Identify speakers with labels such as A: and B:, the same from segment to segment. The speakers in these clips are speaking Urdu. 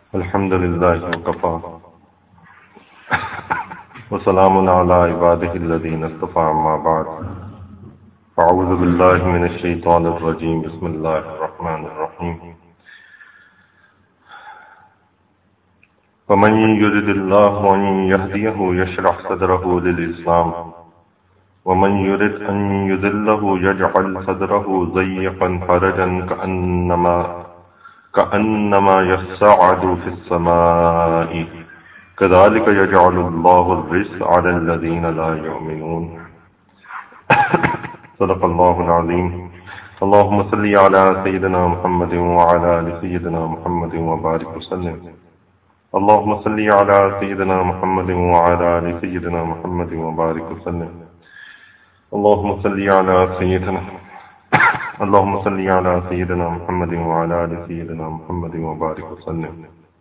A: الحمد لله وكفى وسلام على عباده الذين اصطفى أما بعد فأعوذ بالله من الشيطان الرجيم بسم الله الرحمن الرحيم فمن يرد الله أن يهديه يشرح صدره للإسلام ومن يرد أن يضله يجعل صدره ضيقا حرجا كأنما يصعد في السماء كذلك يجعل الله الرجس على الذين لا يؤمنون صدق الله العظيم. اللهم صل على سيدنا محمد وعلى آل سيدنا محمد وبارك وسلم. اللهم صل على سيدنا محمد وعلى آل سيدنا محمد وبارك وسلم. اللهم صل على سيدنا محمد وعلى آل سيدنا محمد وبارك وسلم.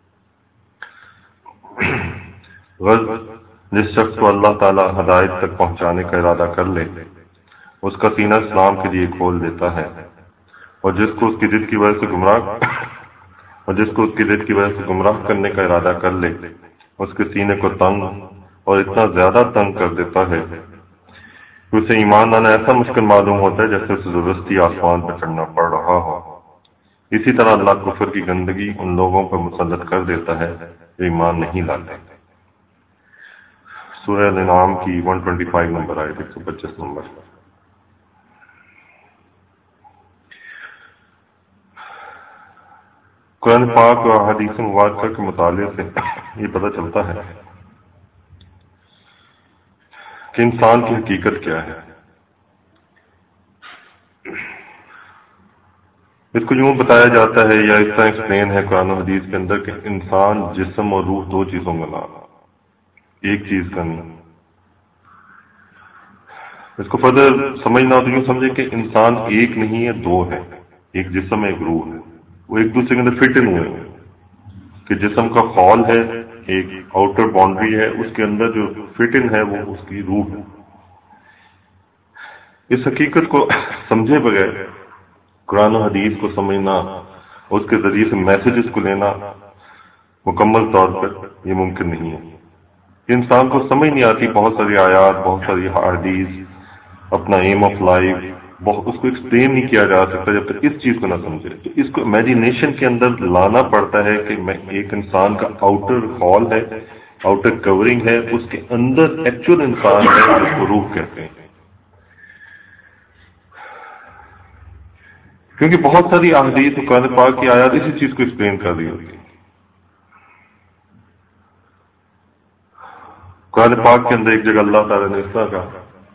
A: غرض جس شخص کو اللہ تعالی ہدایت تک پہنچانے کا ارادہ کر لے اس کا سینہ اسلام کے لیے کھول دیتا ہے، اور جس کو اس کی ضد کی وجہ سے گمراہ کرنے کا ارادہ کر لے اس کے سینے کو تنگ اور اتنا زیادہ تنگ کر دیتا ہے کہ اسے ایمان لانا ایسا مشکل معلوم ہوتا ہے جیسے اسے زبردستی آسمان پر چڑھنا پڑ رہا ہو. اسی طرح اللہ کفر کی گندگی ان لوگوں پر مسلط کر دیتا ہے جو ایمان نہیں لاتے. سورہ الانعام کی 125 نمبر آیت 125 نمبر. قرآن پاک اور احادیث مبارکہ کے مطالعے سے یہ پتہ چلتا ہے کہ انسان کی حقیقت کیا ہے. اس کو یوں بتایا جاتا ہے یا اس طرح ایکسپلین ہے قرآن و حدیث کے اندر کہ انسان جسم اور روح دو چیزوں کا نام، ایک چیز کا نہیں. اس کو فردر سمجھنا تو یوں سمجھے کہ انسان ایک نہیں ہے، دو ہے. ایک جسم ہے، ایک روح ہے، وہ ایک دوسرے کے اندر فٹ ان ہوئے ہیں. کہ جسم کا خول ہے، ایک آؤٹر باؤنڈری ہے، اس کے اندر جو فٹ ان ہے وہ اس کی روح ہے. اس حقیقت کو سمجھے بغیر قرآن و حدیث کو سمجھنا، اس کے ذریعے سے میسیجز کو لینا مکمل طور پر یہ ممکن نہیں ہے. انسان کو سمجھ نہیں آتی بہت ساری آیات، بہت ساری حدیث، اپنا ایم آف لائف اس کو ایکسپلین نہیں کیا جا سکتا جب تک اس چیز کو نہ سمجھے. تو اس کو امیجینیشن کے اندر لانا پڑتا ہے کہ میں ایک انسان کا آؤٹر ہال ہے، آؤٹر کورنگ ہے، اس کے اندر ایکچوئل انسان ہے جس کو روح کہتے ہیں. کیونکہ بہت ساری احادیث قرآن پاک کی آیات اسی چیز کو ایکسپلین کر رہی ہوتی ہے. قرآن پاک کے اندر ایک جگہ اللہ تعالیٰ نے اس طرح کہا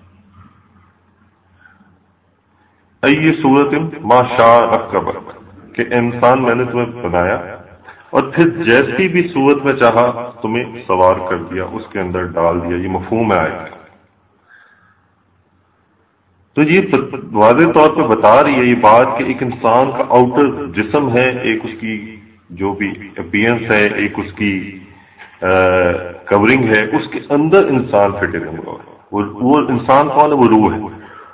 A: ای صورت ما شاء رکبک، کہ انسان میں نے تمہیں بنایا اور پھر جیسی بھی صورت میں چاہا تمہیں سوار کر دیا، اس کے اندر ڈال دیا. یہ مفہوم ہے آیت. تو یہ واضح طور پہ بتا رہی ہے یہ بات کہ ایک انسان کا آؤٹر جسم ہے، ایک اس کی جو بھی اپیئرنس ہے، ایک اس کی کورنگ ہے، اس کے اندر انسان فٹ ان ہوگا. وہ انسان کون ہے؟ وہ روح ہے.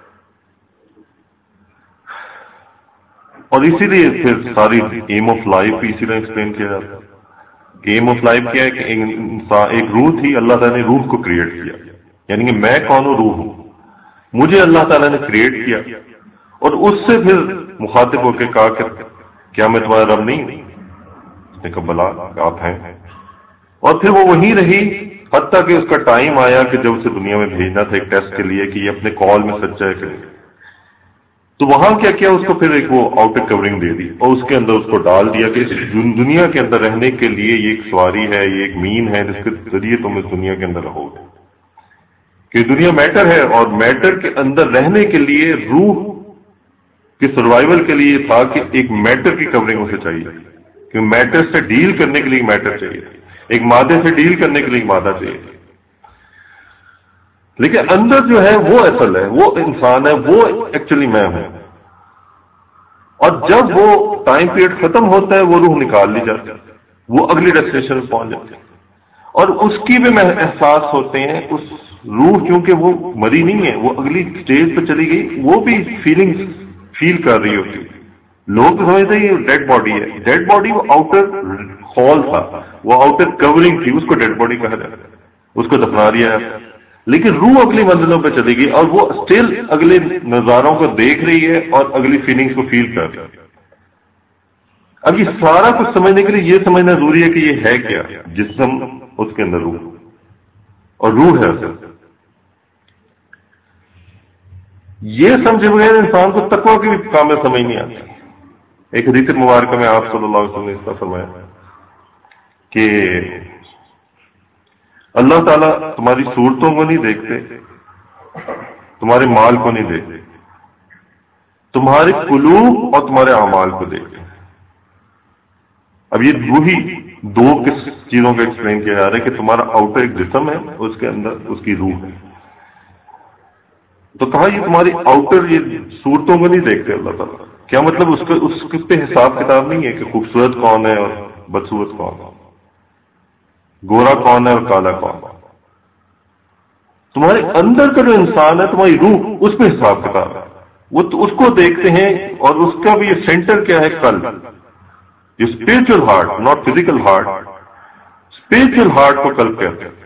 A: اور اسی لیے پھر ساری ایم آف لائف بھی اسی طرح ایکسپلین کیا جاتا ہے. ایم آف لائف کیا ہے کہ ایک روح تھی، اللہ تعالیٰ نے روح کو کریٹ کیا. یعنی کہ میں کون ہوں؟ روح ہوں. مجھے اللہ تعالیٰ نے کریٹ کیا اور اس سے پھر مخاطب ہو کے کہا کہ کیا میں تمہارا رب نہیں؟ اس نے کہا بلا آپ ہیں. اور پھر وہ وہیں رہی حتیٰ کہ اس کا ٹائم آیا کہ جب اسے دنیا میں بھیجنا تھا ایک ٹیسٹ کے لیے کہ یہ اپنے کال میں سچا ہے کہ تو وہاں کیا کیا اس کو پھر ایک وہ آؤٹر کورنگ دے دی اور اس کے اندر اس کو ڈال دیا کہ اس دنیا کے اندر رہنے کے لیے یہ ایک سواری ہے، یہ ایک مین ہے جس کے ذریعے تم اس دنیا کے اندر رہو گے. کہ دنیا میٹر ہے اور میٹر کے اندر رہنے کے لیے روح کے سروائیول کے لیے تھا کہ ایک میٹر کی کورنگ اسے چاہیے، کہ میٹر سے ڈیل کرنے کے لیے میٹر چاہیے، ایک مادے سے ڈیل کرنے کے لیے مادہ چاہیے. لیکن اندر جو ہے وہ اصل ہے، وہ انسان ہے، وہ ایکچولی میں ہوں. اور جب وہ ٹائم پیریڈ ختم ہوتا ہے وہ روح نکال لی جاتی ہے، وہ اگلی ڈیسٹینیشن میں پہنچ جاتی ہے. اور اس کی بھی احساس ہوتے ہیں. اس روح کیونکہ وہ مری نہیں ہے، وہ اگلی اسٹیج پہ چلی گئی، وہ بھی فیلنگ فیل کر رہی ہوتی ہے. لوگ سمجھتے ہیں یہ ڈیڈ باڈی ہے. ڈیڈ باڈی وہ آؤٹر ہال تھا، وہ آؤٹر کورنگ تھی، اس کو ڈیڈ باڈی کہا جاتا ہے، اس کو دفنا دیا ہے، لیکن روح اگلی منزلوں پہ چلے گی اور وہ اسٹل اگلے نظاروں کو دیکھ رہی ہے اور اگلی فیلنگز کو فیل کر رہی ہے۔ اب یہ سارا کچھ سمجھنے کے لیے یہ سمجھنا ضروری ہے کہ یہ ہے کیا؟ جسم، اس کے اندر روح، اور روح ہے اصل۔ یہ سمجھے بغیر انسان کو تقویٰ کی بھی کامل سمجھ نہیں آتی۔ ایک حدیث مبارکہ میں آپ صلی اللہ علیہ وسلم نے اس کا فرمایا کہ اللہ تعالیٰ تمہاری صورتوں کو نہیں دیکھتے، تمہارے مال کو نہیں دیکھتے، تمہارے قلوب اور تمہارے اعمال کو دیکھتے ہیں۔ اب یہ وہی دو چیزوں کا ایکسپلین کیا جا رہا ہے کہ تمہارا آؤٹر ایک جسم ہے، اس کے اندر اس کی روح ہے۔ تو کہا یہ تمہاری آؤٹر یہ صورتوں کو نہیں دیکھتے اللہ تعالیٰ، کیا مطلب اس پہ حساب کتاب نہیں ہے کہ خوبصورت کون ہے اور بدصورت کون ہے، گورا کون ہے اور کالا کون ہے؟ تمہارے اندر کا جو انسان ہے، تمہاری روح، اس پہ حساب کتاب ہے، وہ تو اس کو دیکھتے ہیں، اور اس کا بھی یہ سینٹر کیا ہے؟ قلب، یہ spiritual heart, not physical heart, spiritual heart کو قلب کہتے ہیں۔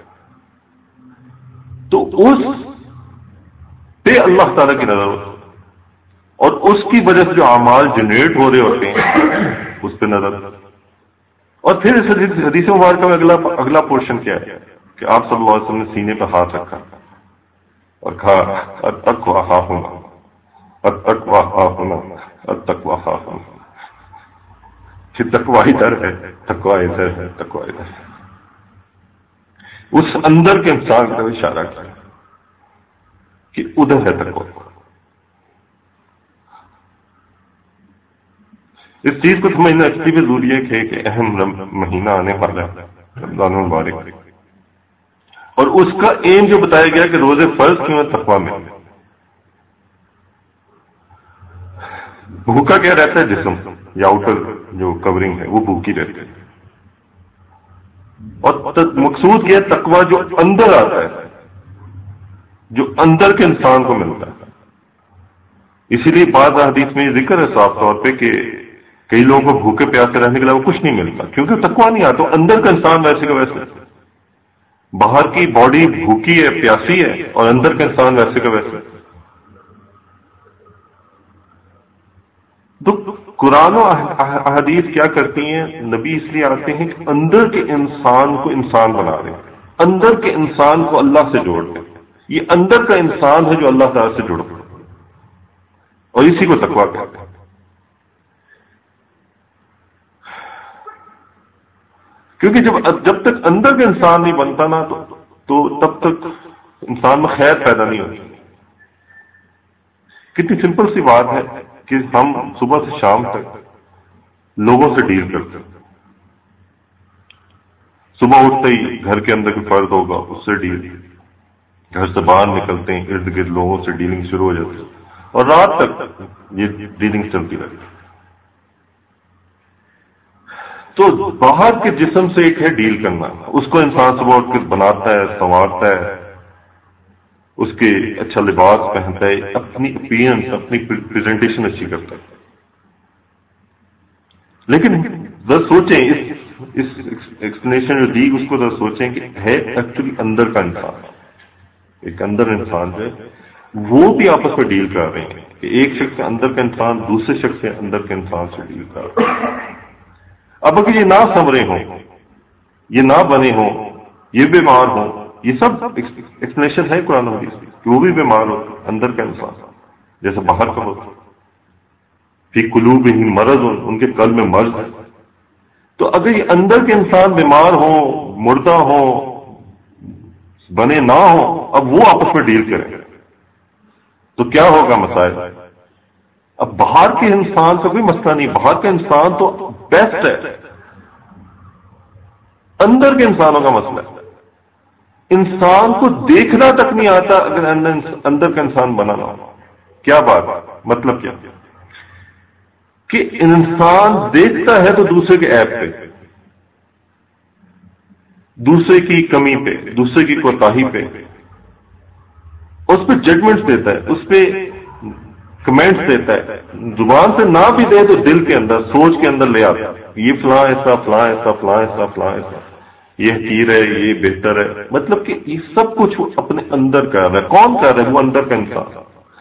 A: تو اس پہ اللہ تعالیٰ کی نظر ہوتی ہے، اور اس کی وجہ سے جو اعمال جنریٹ ہو رہے ہوتے ہیں اس پہ نظر۔ اور پھر اس حدیث مبارکہ میں اگلا پورشن کیا ہے کہ آپ صلی اللہ علیہ وسلم نے سینے پہ ہاتھ رکھا اور کہا التقویٰ ہا ہنا، التقویٰ ہا ہنا، التقویٰ ہا ہنا، کہ تقویٰ ادھر ہے، تقویٰ ادھر ہے، تقویٰ ادھر ہے۔ اس اندر کے انسان کا اشارہ کیا کہ ادھر ہے تقویٰ۔ اس چیز کو سمجھنا اس لیے بھی ضروری ہے کہ ایک اہم مہینہ آنے والا ہے، رمضان المبارک، اور اس کا ایم جو بتایا گیا کہ روزے فرض کیوں ہے تقویٰ میں۔ بھوکا کیا رہتا ہے؟ جسم یا آؤٹر جو کورنگ ہے وہ بھوکی رہتی ہے، اور مقصود کیا ہے؟ تقویٰ جو اندر آتا ہے، جو اندر کے انسان کو ملتا ہے۔ اسی لیے بعض حدیث میں یہ ذکر ہے صاف طور پہ کہ کئی لوگوں کو بھوکے پیاسے رہنے کے علاوہ کچھ نہیں ملتا، کیونکہ تقویٰ نہیں آتا، اندر کا انسان ویسے کا ویسے، باہر کی باڈی بھوکی ہے، پیاسی ہے، اور اندر کا انسان ویسے کا ویسے۔ تو قرآن و احادیث کیا کرتی ہیں؟ نبی اس لیے آتے ہیں کہ اندر کے انسان کو انسان بنا دیں، اندر کے انسان کو اللہ سے جوڑ دیں۔ یہ اندر کا انسان ہے جو اللہ تعالیٰ سے جڑ دیں، اور اسی کو تقویٰ کہتے ہیں۔ کیونکہ جب تک اندر کا انسان نہیں بنتا نا تو تب تک انسان میں خیر پیدا نہیں ہوتی۔ کتنی سمپل سی بات ہے کہ ہم صبح سے شام تک لوگوں سے ڈیل کرتے ہیں۔ صبح اٹھتے ہی گھر کے اندر کوئی فرد ہوگا، اس سے ڈیل، گھر سے باہر نکلتے ہیں ارد گرد لوگوں سے ڈیلنگ شروع ہو جاتی ہے، اور رات تک یہ ڈیلنگ چلتی رہتی ہے۔ تو باہر کے جسم سے ایک ہے ڈیل کرنا، اس کو انسان صبح اٹھ کر بناتا ہے، سنوارتا ہے، اس کے اچھا لباس پہنتا ہے، اپنی اپیئرنس، اپنی پریزنٹیشن اچھی کرتا ہے۔ لیکن ذرا سوچیں، اس ایکسپلینیشن جو دی اس کو ذرا سوچیں کہ ہے ایکچولی اندر کا انسان، ایک اندر انسان جو ہے وہ بھی آپس میں ڈیل کر رہے ہیں کہ ایک شخص کے اندر کا انسان دوسرے شخص کے اندر کے انسان سے ڈیل کر رہے ہیں۔ اب اگر یہ نہ سنورے ہوں، یہ نہ بنے ہوں، یہ بیمار ہوں، یہ سب ایکسپلینیشن ہے قرآن حدیث کی کہ وہ بھی بیمار ہو، اندر کا انسان جیسے باہر کا ہوتا، فی قلوبہم مرض، ان کے قلب میں مرض ہے۔ تو اگر یہ اندر کے انسان بیمار ہوں، مردہ ہوں، بنے نہ ہوں، اب وہ آپس میں ڈیل کریں تو کیا ہوگا مسائل؟ اب باہر کے انسان کا کوئی مسئلہ نہیں، باہر کا انسان تو بیسٹ ہے، اندر کے انسانوں کا مسئلہ ہے۔ انسان کو دیکھنا تک نہیں آتا اگر اندر کا انسان بنا نہ ہو۔ کیا بات؟ مطلب کیا کہ انسان دیکھتا ہے تو دوسرے کے عیب پہ، دوسرے کی کمی پہ، دوسرے کی کوتاہی پہ اس پہ ججمنٹس دیتا ہے، اس پہ کمنٹس دیتا ہے، زبان سے نہ بھی دے تو دل کے اندر، سوچ کے اندر لے آتا ہے۔ یہ فلاں ایسا، فلاں ایسا، فلاں ایسا، فلاں ایسا، یہ حقیر ہے، یہ بہتر ہے. مطلب کہ یہ سب کچھ وہ اپنے اندر کر رہا ہے. کون کر رہا ہے؟ وہ اندر کا انسان.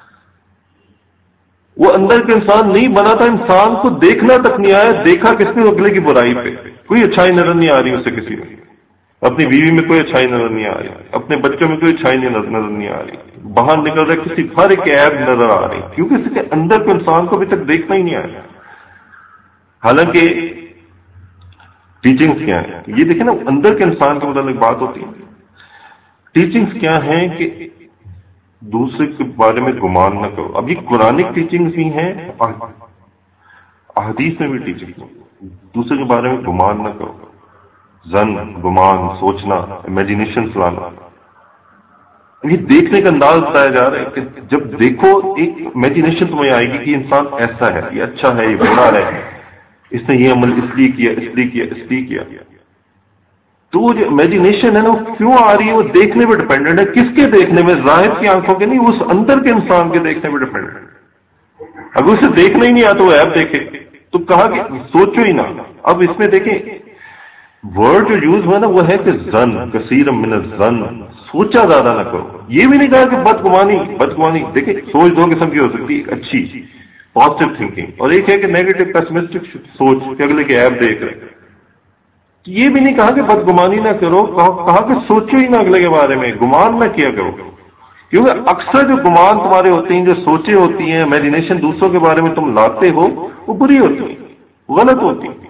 A: وہ اندر کا انسان نہیں بنا تھا. انسان کو دیکھنا تک نہیں آیا. دیکھا کس نے؟ اگلے کی برائی پہ. کوئی اچھائی نظر نہیں آ رہی اسے کسی میں. اپنی بیوی میں کوئی اچھائی نظر نہیں آ رہی، اپنے بچوں میں کوئی اچھائی نظر نہیں آ رہی. باہر نکل رہے کسی ہر ایک عیب نظر آ رہی، کیونکہ اس کے اندر کو انسان کو ابھی تک دیکھنا ہی نہیں آیا. حالانکہ ٹیچنگز کیا ہیں یہ دیکھیں نا، اندر کے انسان کے متعلق بات ہوتی ہے. ٹیچنگز کیا ہیں کہ دوسرے کے بارے میں گمان نہ کرو. اب یہ قرآنک ٹیچنگز بھی ہیں، احادیث میں بھی ٹیچنگ. دوسرے کے بارے میں گمان نہ کرو. زن، گمان، سوچنا، امیجنیشن لانا. یہ دیکھنے کا انداز بتایا جا رہا ہے کہ جب دیکھو ایک امیجنیشن تمہیں آئے گی کہ انسان ایسا ہے، یہ اچھا ہے، یہ برا ہے، اس نے یہ عمل اس لیے کیا، اس لیے کیا، اس لیے کیا. تو وہ جو امیجنیشن ہے نا، وہ کیوں آ رہی ہے؟ وہ دیکھنے پہ ڈپینڈنٹ ہے. کس کے دیکھنے میں؟ ظاہر کی آنکھوں کے نہیں، اس اندر کے انسان کے دیکھنے پہ ڈپینڈنٹ ہے. اگر اسے دیکھنا ہی نہیں آتا وہ ایپ دیکھے تو کہا کہ سوچو ہی نہ. اب اس میں دیکھیں ورڈ جو یوز ہوا نا وہ ہے کہ زن، کثیر من الزن، سوچا زیادہ نہ کرو. یہ بھی نہیں کہا کہ بدگمانی. دیکھیں سوچ دو قسم کی ہو سکتی ہے، ایک اچھی پازیٹو تھنکنگ، اور ایک ہے کہ نیگیٹو پیسمسٹک سوچ کہ اگلے کے ایپ دیکھ رہے. یہ بھی نہیں کہا کہ بدگمانی نہ کرو، کہا کہ سوچو ہی نہ اگلے کے بارے میں، گمان نہ کیا کرو. کیونکہ اکثر جو گمان تمہارے ہوتے ہیں، جو سوچیں ہوتی ہیں، امیجنیشن دوسروں کے بارے میں تم لاتے ہو، وہ بری ہوتی ہیں، غلط ہوتی ہیں.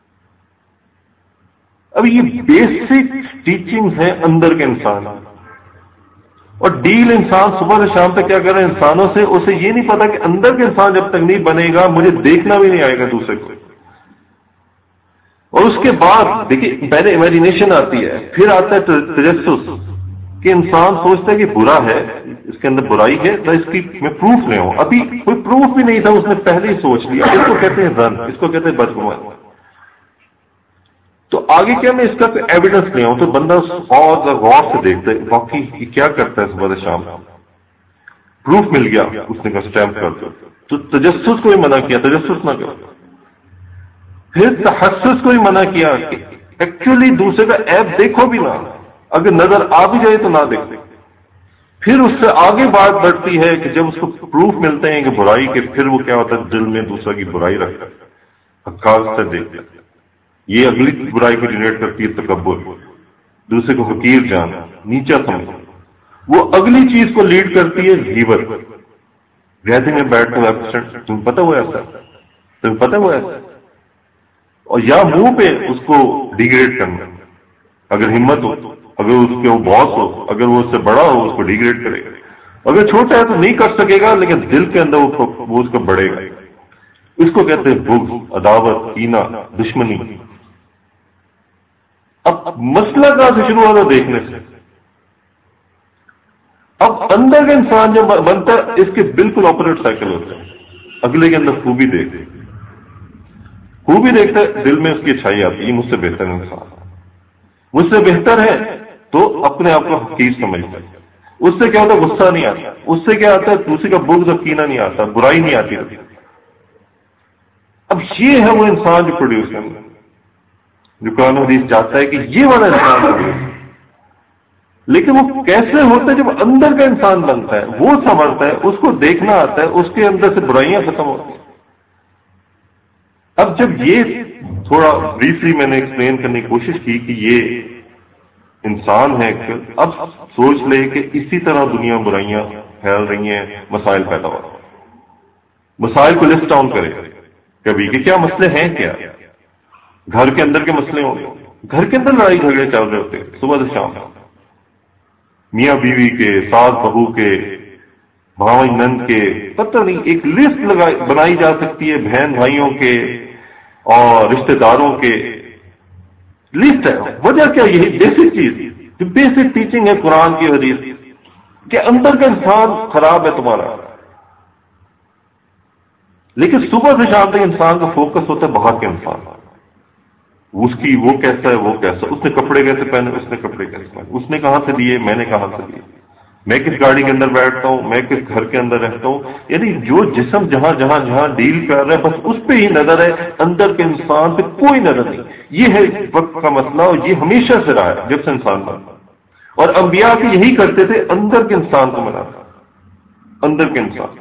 A: اب یہ بیسک ٹیچنگ ہے اندر کے انسان. اور ڈیل انسان صبح سے شام تک کیا کر رہے ہیں انسانوں سے، اسے یہ نہیں پتا کہ اندر کے انسان جب تک نہیں بنے گا مجھے دیکھنا بھی نہیں آئے گا دوسرے کو. اور اس کے بعد دیکھیے پہلے امیجنیشن آتی ہے، پھر آتا ہے تجسس، کہ انسان سوچتا ہے کہ برا ہے، اس کے اندر برائی ہے تو اس کی میں پروف لے آؤں. ابھی کوئی پروف بھی نہیں تھا، اس نے پہلے ہی سوچ لیا. اس کو کہتے ہیں رن، اس کو کہتے ہیں بدگمانی. تو آگے کیا میں اس کا کوئی ایویڈنس لے آؤں تو بندہ اور غور سے دیکھتا ہے واقعی یہ کیا کرتا ہے صبح سے شام. پروف مل گیا، اس نے کہا اسٹیمپ کر دو. تو تجسس کو ہی منع کیا، تجسس نہ کرو. پھر تحسس کو ہی منع کیا کہ ایکچولی دوسرے کا ایپ دیکھو بھی نہ، اگر نظر آ بھی جائے تو نہ دیکھو. پھر اس سے آگے بات بڑھتی ہے کہ جب اس کو پروف ملتے ہیں کہ برائی کے، پھر وہ کیا ہوتا ہے دل میں دوسرا کی برائی رکھتا ہے، حقارت سے دیکھتا ہے. یہ اگلی برائی کو جنریٹ کرتی ہے تکبر، دوسرے کو حقیر جانا، نیچا سمجھنا. وہ اگلی چیز کو لیڈ کرتی ہے غیبت. گیدرنگ میں بیٹھ کر ایبسنٹ، تمہیں پتہ ہوا ایسا، تمہیں پتہ ہوا ایسا. اور یا منہ پہ اس کو ڈیگریڈ کرنا، اگر ہمت ہو، اگر اس کے وہ باس ہو، اگر وہ اس سے بڑا ہو اس کو ڈیگریڈ کرے گا. اگر چھوٹا ہے تو نہیں کر سکے گا، لیکن دل کے اندر وہ اس کا بڑھے گا. اس کو کہتے ہیں بغض، عداوت، کینہ، دشمنی. اب مسئلہ کہاں سے شروع ہونا؟ دیکھنے سے. اب اندر کا انسان جو بنتا ہے اس کے بالکل آپوزٹ سائیکل ہوتا ہے. اگلے کے اندر خوبی دیکھتا ہے، دل میں اس کی اچھائی آتی ہے، مجھ سے بہتر انسان، مجھ سے بہتر ہے تو اپنے آپ کو حقیر سمجھتا ہے. اس سے کیا ہوتا ہے؟ غصہ نہیں آتا. اس سے کیا آتا ہے؟ دوسرے کا بغض اور کینہ نہیں آتا، برائی نہیں آتی. اب یہ ہے وہ انسان جو پروڈیوس کرنا، جو قرآن حدیث چاہتا ہے کہ یہ والا انسان پروڈیوس. لیکن وہ کیسے ہوتا ہے؟ جب اندر کا انسان بنتا ہے، وہ سمجھتا ہے، اس کو دیکھنا آتا ہے، اس کے اندر سے برائیاں ختم ہوتی ہیں. اب جب یہ تھوڑا بریفلی میں نے ایکسپلین کرنے کی کوشش کی کہ یہ انسان ہے، اب سوچ لے کہ اسی طرح دنیا میں برائیاں پھیل رہی ہیں، مسائل پیدا ہو رہے ہیں. مسائل کو لسٹ ڈاؤن کرے کبھی کہ کیا مسئلے ہیں. کیا گھر کے اندر کے مسئلے ہوں گے، گھر کے اندر لڑائی جھگڑے چل رہے ہوتے ہیں صبح سے شام، میاں بیوی کے، ساس بہو کے، بھائی نند کے، پتہ نہیں ایک لسٹ بنائی جا سکتی ہے، بہن بھائیوں کے اور رشتہ داروں کے لسٹ ہے. وجہ کیا؟ یہی بیسک چیز، جو بیسک ٹیچنگ ہے قرآن کی حدیث کہ اندر کا انسان خراب ہے تمہارا. لیکن صبح سے شام تک انسان کا فوکس ہوتا ہے باہر کے انسان، اس کی وہ کیسا ہے، وہ کیسا، اس نے کپڑے کیسے پہنے، اس نے کپڑے کیسے پہنے، اس نے کہاں سے لیے، میں نے کہاں سے لیے. میں کس گاڑی کے اندر بیٹھتا ہوں، میں کس گھر کے اندر رہتا ہوں، یعنی جو جسم جہاں جہاں جہاں ڈیل کر رہا ہے بس اس پہ ہی نظر ہے، اندر کے انسان پہ کوئی نظر نہیں. یہ ہے وقت کا مسئلہ، اور یہ ہمیشہ سے رہا ہے جب سے انسان بنا. اور انبیاء بھی یہی کرتے تھے، اندر کے انسان کو بنانا، اندر کے انسان.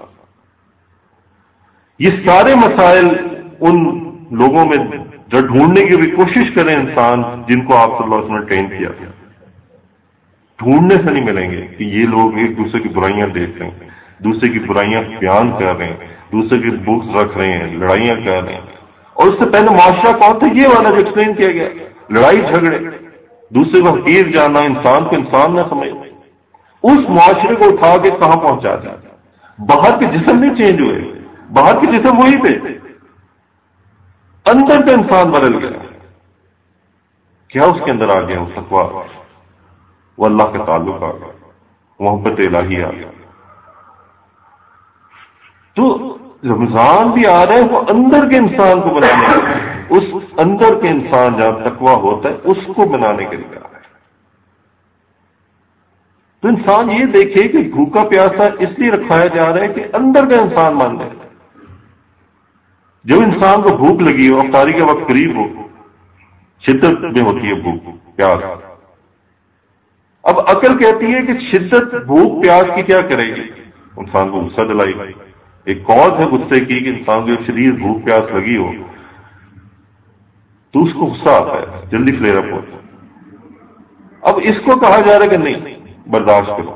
A: یہ سارے مسائل ان لوگوں میں جو ڈھونڈنے کی بھی کوشش کریں انسان جن کو آپ صلی اللہ علیہ وسلم نے ٹرین کیا، ڈھونڈنے سے نہیں ملیں گے کہ یہ لوگ ایک دوسرے کی برائیاں دیکھ رہے ہیں، دوسرے کی برائیاں بیان کر رہے ہیں، دوسرے کی بکس رکھ رہے ہیں، لڑائیاں کر رہے ہیں. اور اس سے پہلے معاشرہ کون تھا؟ یہ والا جو ایکسپلین کیا گیا، لڑائی جھگڑے، دوسرے کو حقیر جانا، انسان کو انسان نہ سمجھ. اس معاشرے کو اٹھا کے کہاں پہنچا دیا. باہر کے جسم نہیں چینج ہوئے، باہر کے جسم وہی تھے، اندر کا انسان بدل گیا. کیا اس کے اندر آ گیا؟ وہ تقویٰ، وہ اللہ کا تعلق آ گیا، محبت الہی آ گیا. تو رمضان بھی آ رہا ہے وہ اندر کے انسان کو بنانے کے لیے، اس اندر کے انسان جہاں تقویٰ ہوتا ہے اس کو بنانے کے لیے آ رہا ہے. تو انسان یہ دیکھے کہ بھوکا پیاسا اس لیے رکھایا جا رہا ہے کہ اندر کا انسان مان لے. جب انسان کو بھوک لگی ہو، افطاری کا وقت قریب ہو، شدت میں ہوتی ہے بھوک پیاس. اب عقل کہتی ہے کہ شدت بھوک پیاس کی کیا کرے گی؟ انسان کو غصہ دلائی. ایک کاز ہے غصے کی کہ انسان کو شدید بھوک پیاس لگی ہو تو اس کو غصہ آتا ہے، جلدی فلیئر اپ ہوتا ہے. اب اس کو کہا جا رہا ہے کہ نہیں، برداشت کرو.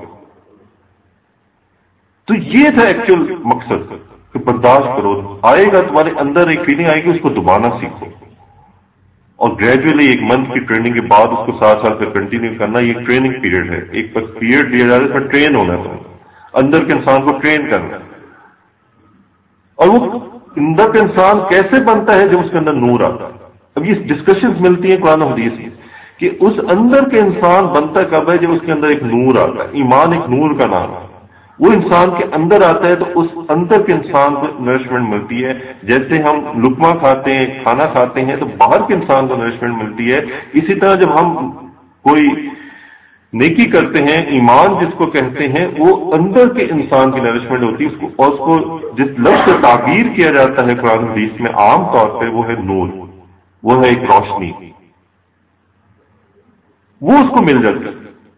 A: تو یہ تھا ایکچوئل مقصد کہ برداشت کرو. آئے گا تمہارے اندر ایک فیلنگ آئے گی، اس کو دبانا سیکھو، اور گریجولی ایک منتھ کی ٹریننگ کے بعد اس کو 7 سال تک کنٹینیو کرنا. یہ ٹریننگ پیریڈ ہے، ایک بس پیریڈ دیا جا رہا ہے، اس میں ٹرین ہونا تھا، اندر کے انسان کو ٹرین کرنا. اور وہ اندر کا انسان کیسے بنتا ہے؟ جب اس کے اندر نور آتا ہے. اب یہ ڈسکشنز ملتی ہیں قرآن و حدیث میں کہ اس اندر کے انسان بنتا کب ہے؟ جب اس کے اندر ایک نور آتا ہے. ایمان ایک نور کا نام ہے. وہ انسان کے اندر آتا ہے تو اس اندر کے انسان کو نرشمنٹ ملتی ہے. جیسے ہم لقمہ کھاتے ہیں، کھانا کھاتے ہیں تو باہر کے انسان کو نرشمنٹ ملتی ہے، اسی طرح جب ہم کوئی نیکی کرتے ہیں، ایمان جس کو کہتے ہیں، وہ اندر کے انسان کی نرشمنٹ ہوتی ہے. اس کو اور اس کو جس لفظ سے تعبیر کیا جاتا ہے قرآن حدیث میں عام طور پہ، وہ ہے نور، وہ ہے ایک روشنی، وہ اس کو مل جاتی ہے.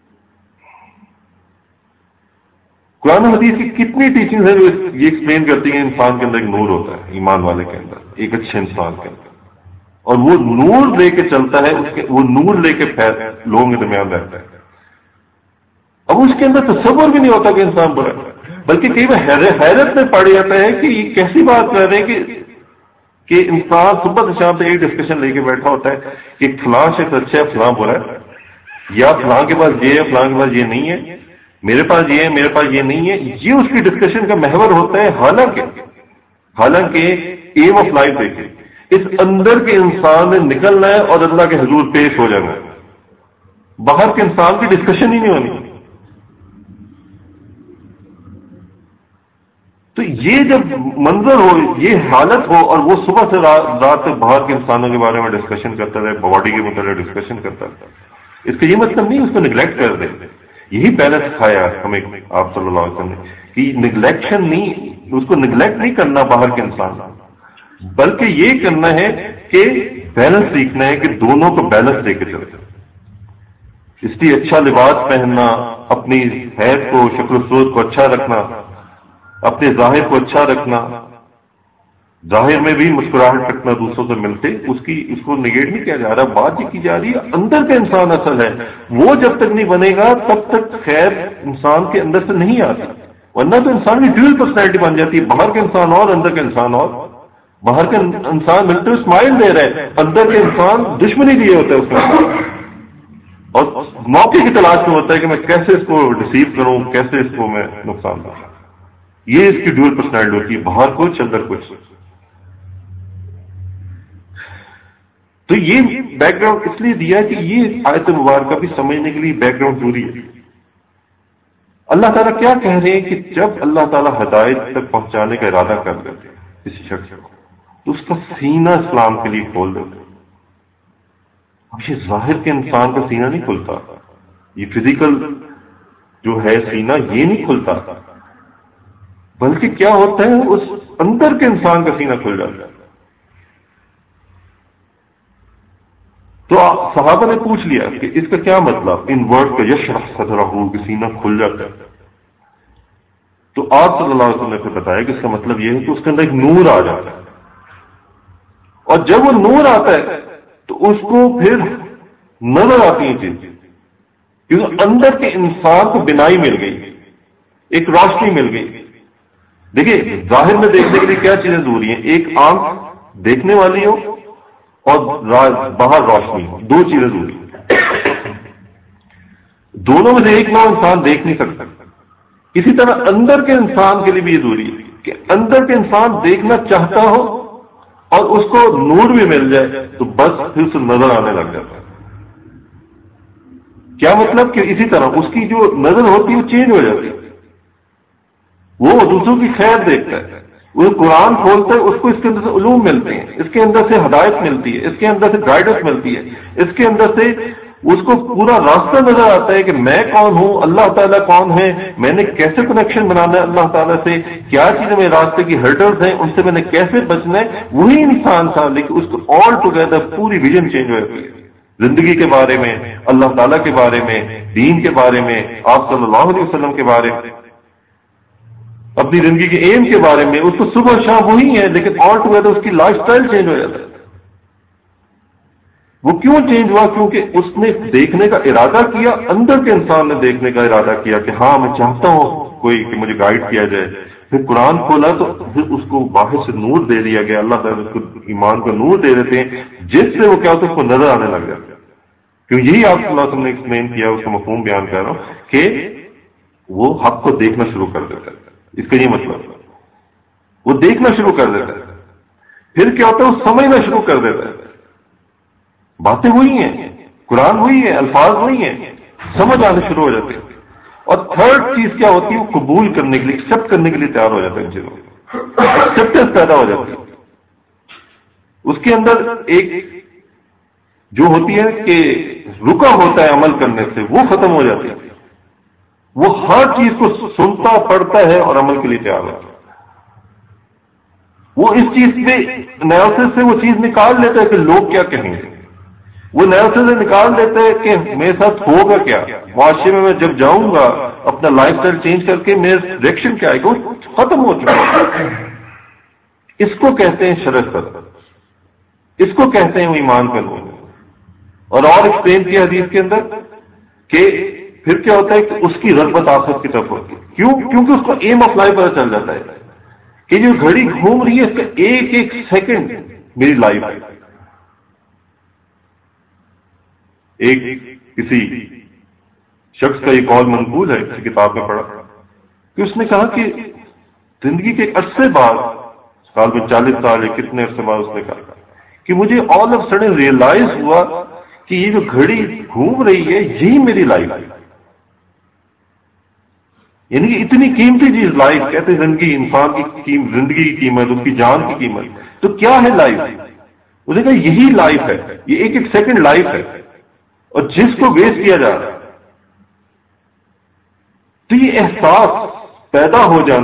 A: قرآن حدیث کی کتنی ٹیچنگز ہیں جو یہ ایکسپلین کرتی ہیں انسان کے اندر ایک نور ہوتا ہے، ایمان والے کے اندر، ایک اچھے انسان کے اندر، اور وہ نور لے کے چلتا ہے، وہ نور لے کے لوگوں کے درمیان رہتا ہے. اب اس کے اندر تصور بھی نہیں ہوتا کہ انسان برا ہے، بلکہ کئی بار حیرت میں پڑ جاتا ہے کہ یہ کیسی بات کر رہے ہیں کہ انسان صبح سے شام تک ایک ڈسکشن لے کے بیٹھا ہوتا ہے کہ فلاں شخص اچھا ہے، فلاں برا ہے، یا فلاں کے پاس یہ ہے، فلاں کے پاس یہ نہیں ہے، میرے پاس یہ ہے، میرے پاس یہ نہیں ہے. یہ اس کی ڈسکشن کا محور ہوتا ہے. حالانکہ ایم آف لائف دیکھیں، اس اندر کے انسان میں نکلنا ہے اور اللہ کے حضور پیش ہو جانا ہے. باہر کے انسان کی ڈسکشن ہی نہیں ہونی. تو یہ جب منظر ہو، یہ حالت ہو، اور وہ صبح سے رات تک باہر کے انسانوں کے بارے میں ڈسکشن کرتا رہے، باڈی کے متعلق ڈسکشن کرتا رہے، اس کا یہ مطلب نہیں اس کو نگلیکٹ کر دیں. یہی پہلے سکھایا ہمیں آپ صلی اللہ علیہ وسلم نے کہ نگلیکشن نہیں، اس کو نگلیکٹ نہیں کرنا باہر کے انسان، بلکہ یہ کرنا ہے کہ بیلنس سیکھنا ہے کہ دونوں کو بیلنس دے کے چلے. اس لیے اچھا لباس پہننا، اپنی حیثیت کو، شکل و صورت کو اچھا رکھنا، اپنے ظاہر کو اچھا رکھنا، ظاہر میں بھی مسکراہٹ رکھنا دوسروں سے ملتے، اس کو نگیٹ نہیں کیا جا رہا. بات یہ کی جا رہی ہے اندر کا انسان اصل ہے، وہ جب تک نہیں بنے گا تب تک خیر انسان کے اندر سے نہیں آتی. ورنہ تو انسان کی ڈیول پرسنالٹی بن جاتی ہے، باہر کا انسان اور اندر کا انسان اور. باہر کا انسان ملتے ہوئے اسمائل دے رہا ہے، اندر کے انسان دشمنی لیے ہوتا ہے اس کا، اور موقع کی تلاش میں ہوتا ہے کہ میں کیسے اس کو ڈسیو کروں، کیسے اس کو میں نقصان دوں. یہ اس کی ڈیول پرسنالٹی ہوتی ہے، باہر کچھ اندر کچھ. تو یہ بیک گراؤنڈ اس لیے دیا کہ یہ آیت مبارکہ بھی سمجھنے کے لیے بیک گراؤنڈ ضروری ہے. اللہ تعالیٰ کیا کہہ رہے ہیں کہ جب اللہ تعالیٰ ہدایت تک پہنچانے کا ارادہ کر دیتے کسی شخص کو تو اس کا سینہ اسلام کے لیے کھول دیتے. اب یہ ظاہر کے انسان کا سینہ نہیں کھلتا، یہ فزیکل جو ہے سینہ یہ نہیں کھلتا، بلکہ کیا ہوتا ہے اس اندر کے انسان کا سینہ کھل جاتا ہے. تو صحابہ نے پوچھ لیا کہ اس کا کیا مطلب، ان ورڈ کا یشرح صدرہ، کہ سینہ کھل جاتا ہے. تو آپ صلی اللہ علیہ وسلم نے پھر بتایا کہ اس کا مطلب یہ ہے کہ اس کے اندر ایک نور آ جاتا ہے، اور جب وہ نور آتا ہے تو اس کو پھر نظر آتی ہیں چیزیں، کیونکہ اندر کے انسان کو بینائی مل گئی، ایک روشنی مل گئی. دیکھیے ظاہر میں دیکھنے کے لیے کیا چیزیں ضروری ہیں، ایک آنکھ دیکھنے والی ہو اور باہر روشنی ہو، دو چیزیں ضروری ہیں. دونوں میں سے ایک نہ انسان دیکھ نہیں سکتا. اسی طرح اندر کے انسان کے لیے بھی یہ ضروری ہے کہ اندر کے انسان دیکھنا چاہتا ہو اور اس کو نور بھی مل جائے تو بس پھر اسے نظر آنے لگ جاتا ہے. کیا مطلب کہ اسی طرح اس کی جو نظر ہوتی ہے وہ چینج ہو جاتی ہے، وہ دوسروں کی خیر دیکھتا ہے، وہ قرآن کھولتا ہے، اس کو اس کے اندر سے علوم ملتے ہیں، اس کے اندر سے ہدایت ملتی ہے، اس کے اندر سے گائیڈنس ملتی ہے، اس کے اندر سے اس کو پورا راستہ نظر آتا ہے کہ میں کون ہوں، اللہ تعالیٰ کون ہے، میں نے کیسے کنیکشن بنانا ہے اللہ تعالیٰ سے، کیا چیزیں میرے راستے کی ہرڈلز ہیں ان سے میں نے کیسے بچنا ہے. وہی انسان تھا لیکن اس کو آل ٹوگیدر پوری ویژن چینج ہو جاتی ہے، زندگی کے بارے میں، اللہ تعالیٰ کے بارے میں، دین کے بارے میں، آپ صلی اللہ علیہ وسلم کے بارے میں، اپنی زندگی کے ایم کے بارے میں. اس کو صبح شام وہی ہے لیکن آل ٹوگیدر اس کی لائف سٹائل چینج ہو جاتا ہے. وہ کیوں چینج ہوا؟ کیونکہ اس نے دیکھنے کا ارادہ کیا، اندر کے انسان نے دیکھنے کا ارادہ کیا کہ ہاں میں چاہتا ہوں کوئی کہ مجھے گائیڈ کیا جائے. پھر قرآن کھولا تو پھر اس کو باہر سے نور دے دیا گیا، اللہ تعالیٰ اس کو ایمان کا نور دے دیتے ہیں جس سے وہ کیا ہوتا ہے اس کو نظر آنے لگ جاتا ہے. کیوں یہی آپ صلی اللہ علیہ وسلم نے ایکسپلین کیا، اس کا مفہوم بیان کر رہا ہوں کہ وہ حق کو دیکھنا شروع کر دیتا ہے. اس کا یہ مطلب وہ دیکھنا شروع کر دیتا ہے. پھر کیا ہوتا ہے وہ سمجھنا شروع کر دیتا ہے. باتیں وہی ہیں، قرآن وہی ہے، الفاظ وہی ہیں، سمجھ آنے شروع ہو جاتے ہیں. اور تھرڈ چیز کیا ہوتی ہے، وہ قبول کرنے کے لیے، ایکسپٹ کرنے کے لیے تیار ہو جاتا ہے. ان چیزوں ایکسپٹنس پیدا ہو جاتی ہے. اس کے اندر ایک جو ہوتی ہے کہ رکا ہوتا ہے عمل کرنے سے، وہ ختم ہو جاتی ہے. وہ ہر چیز کو سنتا پڑھتا ہے اور عمل کے لیے تیار ہوتا ہے. وہ اس چیز پہ انالیسس سے وہ چیز نکال لیتا ہے کہ لوگ کیا کہیں گے. وہ انالیسس سے نکال دیتا ہے کہ میرے ساتھ ہوگا کیا، معاشرے میں جب جاؤں گا اپنا لائف سٹائل چینج کر کے میرا ڈائریکشن کیا آئے گا، وہ ختم ہو چکا ہے. اس کو کہتے ہیں شرع صدر، اس کو کہتے ہیں وہ ایمان کا نور. اور ایکسپلین کیا حدیث کے اندر کہ پھر کیا ہوتا ہے کہ اس کی رغبت آخرت کی طرف ہوتی ہے. کیوں؟ کیونکہ اس کو ایم آف لائف پتہ چل جاتا ہے کہ جو گھڑی گھوم رہی ہے اس کا ایک ایک سیکنڈ میری لائف ہے. ایک کسی شخص کا یہ قول منقول ہے، کسی کتاب میں پڑھا کہ اس نے کہا کہ زندگی کے ایک عرصے بعد، سال میں 40 سال یا کتنے عرصے بعد، اس نے کہا کہ مجھے آل آف سڈن ریئلائز ہوا کہ یہ جو گھڑی گھوم رہی ہے یہی میری لائف ہے. یعنی کہ اتنی قیمتی چیز لائف، کہتے ہیں زندگی، انسان کی زندگی کی قیمت، اس کی جان کی قیمت. تو کیا ہے لائف؟ اس نے کہا یہی لائف ہے، یہ ایک ایک سیکنڈ لائف ہے، اور جس کو ویسٹ کیا جا رہا ہے. تو یہ احساس پیدا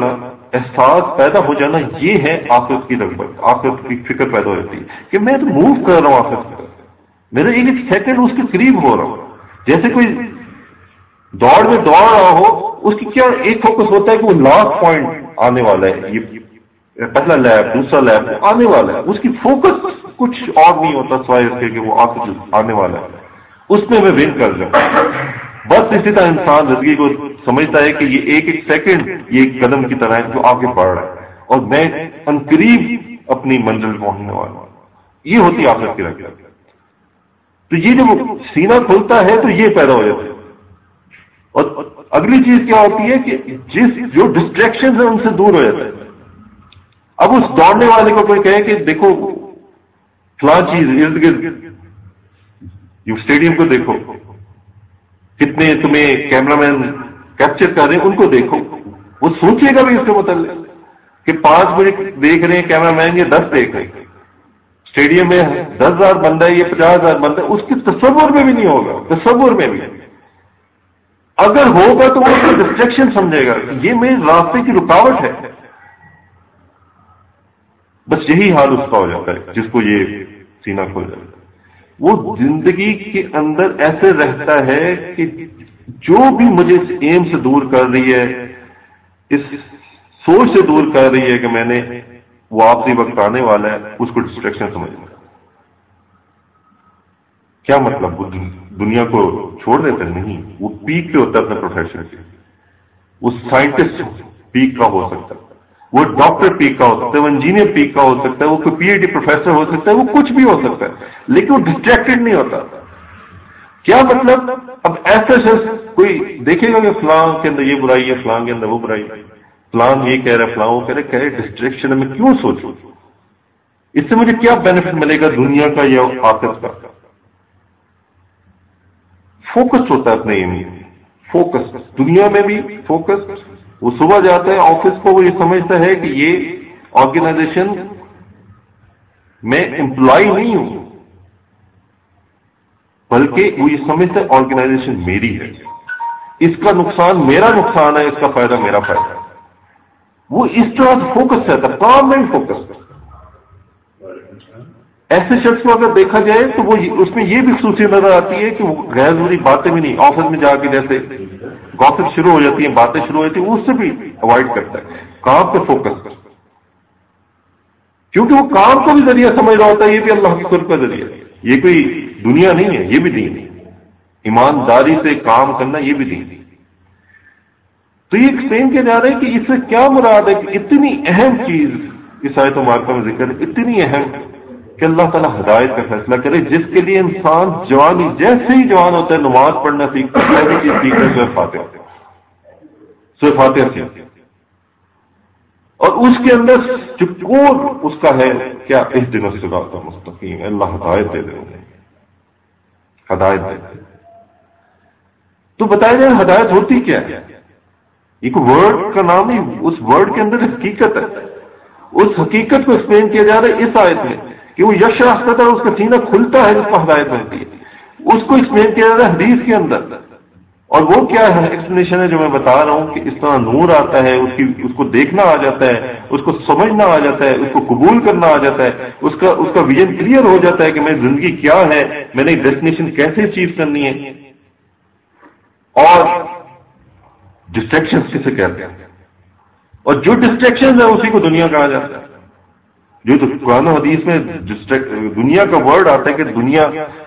A: ہو جانا یہ ہے آخرت کی رغبت، آخرت کی فکر پیدا ہو جاتی ہے کہ میں تو موو کر رہا ہوں آخرت کی طرف، میرا ایک ایک سیکنڈ اس کے قریب ہو رہا ہوں. جیسے کوئی دوڑ میں دوڑ رہا ہو، اس کی کیا ایک فوکس ہوتا ہے کہ وہ لاسٹ پوائنٹ آنے والا ہے، یہ پہلا لیب دوسرا لیب آنے والا ہے. اس کی فوکس کچھ اور نہیں ہوتا سوائے اس کے کہ وہ آخر آنے والا ہے، اس میں ون کر جاؤں. بس اسی طرح انسان زندگی کو سمجھتا ہے کہ یہ ایک ایک سیکنڈ یہ ایک قدم کی طرح ہے جو آگے بڑھ رہا ہے اور میں عنقریب اپنی منزل پہنچنے والا ہوں. یہ ہوتی آخرت کی رغبت. تو یہ جب سینہ کھلتا ہے تو یہ پیدا ہو جاتا ہے. اور اگلی چیز کیا ہوتی ہے کہ جو ڈسٹریکشن ہیں ان سے دور ہو جاتا ہے. اب اس دوڑنے والے کو کوئی کہے کہ دیکھو فلاں چیز ارد گرد، یہ اسٹیڈیم کو دیکھو، کتنے تمہیں کیمرہ مین کیپچر کر رہے ہیں، ان کو دیکھو. وہ سوچے گا بھی اس کے متعلق کہ 5 منٹ دیکھ رہے ہیں کیمرہ مین، یہ 10 دیکھ رہے ہیں. اسٹیڈیم میں 10,000 بندہ ہے، یہ 50,000 بندہ ہے، اس کے تصور میں بھی نہیں ہوگا، تصور میں بھی. اگر ہوگا تو وہ اس کو ڈسٹریکشن سمجھے گا، یہ میرے راستے کی رکاوٹ ہے. بس یہی حال اس کا ہو جاتا ہے جس کو یہ سینہ کھل جاتا ہے. وہ زندگی کے اندر ایسے رہتا ہے کہ جو بھی مجھے اس ایم سے دور کر رہی ہے، اس سوچ سے دور کر رہی ہے کہ میں نے وہ آخری وقت آنے والا ہے، اس کو ڈسٹریکشن سمجھنا. کیا مطلب؟ وہ دنیا کو چھوڑ دیتے نہیں، وہ پیک پہ ہوتا ہے اپنے پروفیشن کے. وہ سائنٹسٹ پیک کا ہو سکتا ہے، وہ ڈاکٹر پیک کا ہو سکتا ہے، وہ انجینئر پیک کا ہو سکتا ہے، وہ کوئی پی ایچ ڈی پروفیسر ہو سکتا ہے، وہ کچھ بھی ہو سکتا ہے، لیکن وہ ڈسٹریکٹڈ نہیں ہوتا. کیا مطلب؟ اب ایسا شخص کوئی دیکھے گا کہ فلاں کے اندر یہ برائی ہے، فلاں کے اندر وہ برائی ہے، فلاں یہ کہہ رہا ہے، فلاں وہ کہہ رہے ڈسٹریکشن میں کیوں سوچوں؟ اس سے مجھے کیا بینیفٹ ملے گا دنیا کا یا آخرت کا؟ فوکس ہوتا ہے اپنے ایم، فوکس دنیا میں بھی فوکس. وہ صبح جاتا ہے آفس کو، وہ یہ سمجھتا ہے کہ یہ آرگنائزیشن میں امپلائی نہیں ہوں، بلکہ وہ یہ سمجھتا ہے آرگنائزیشن میری ہے، اس کا نقصان میرا نقصان ہے، اس کا فائدہ میرا فائدہ ہے. وہ اس طرح سے فوکس رہتا ہے، کام میں فوکس. ایسے شخص کو اگر دیکھا جائے تو وہ اس میں یہ بھی خصوصیت نظر آتی ہے کہ وہ غیر ضروری باتیں بھی نہیں، آفس میں جا کے جیسے گوسپ شروع ہو جاتی ہیں، باتیں شروع ہو جاتی ہیں، اس سے بھی اوائڈ کرتا ہے، کام پہ فوکس کرتا ہے. کیونکہ وہ کام کو بھی ذریعہ سمجھ رہا ہوتا ہے، یہ بھی اللہ کی قرب کا ذریعہ ہے، یہ کوئی دنیا نہیں ہے، یہ بھی دین ہے. ایمانداری سے کام کرنا یہ بھی دین ہے. تو یہ ایکسپلین کیا جا رہا ہے کہ اس سے کیا مراد ہے کہ اتنی اہم چیز اس آیت مبارکہ میں ذکر ہے، اتنی اہم کہ اللہ تعالیٰ ہدایت کا فیصلہ کرے، جس کے لیے انسان جوانی جیسے ہی جوان ہوتا ہے نماز پڑھنا سیکھتا ہے، پہلی چیز سیکھتا ہے سورہ فاتحہ سیکھتا ہے. اور اس کے اندر جو کور اس کا ہے کیا؟ اہدنا الصراط المستقیم، اللہ ہدایت دے دے، ہدایت دے دے. تو بتایا جائے ہدایت ہوتی کیا ہے؟ ایک ورڈ کا نام نہیں، اس ورڈ کے اندر حقیقت ہے. اس حقیقت کو ایکسپلین کیا جا رہا ہے اس آیت میں کہ وہ یش راستہ ہے، اس کا سینہ کھلتا ہے، جس کو ہدایت ملتی ہے. اس کو ایکسپلین کیا جا رہا ہے حدیث کے اندر. اور وہ کیا ہے ایکسپلینیشن ہے جو میں بتا رہا ہوں کہ اس طرح نور آتا ہے، اس کو دیکھنا آ جاتا ہے، اس کو سمجھنا آ جاتا ہے، اس کو قبول کرنا آ جاتا ہے، اس کا ویژن کلیئر ہو جاتا ہے کہ میری زندگی کیا ہے، میں نے ڈیسٹینیشن کیسے اچیو کرنی ہے. اور ڈسٹریکشن کسے کہتے ہیں؟ اور جو ڈسٹریکشن ہے اسی کو دنیا کہا جاتا ہے. جو تو قرآن و حدیث میں دنیا کا ورڈ آتا ہے کہ دنیا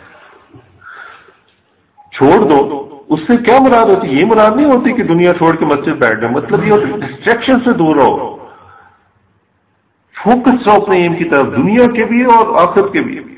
A: چھوڑ دو، اس سے کیا مراد ہوتی ہے؟ یہ مراد نہیں ہوتی کہ دنیا چھوڑ کے مسجد بیٹھ جائے، مطلب یہ ہوتا ہے ڈسٹریکشن سے دور رہو، فوکس رہو اپنے ایم کی طرف، دنیا کے بھی اور آخرت کے بھی.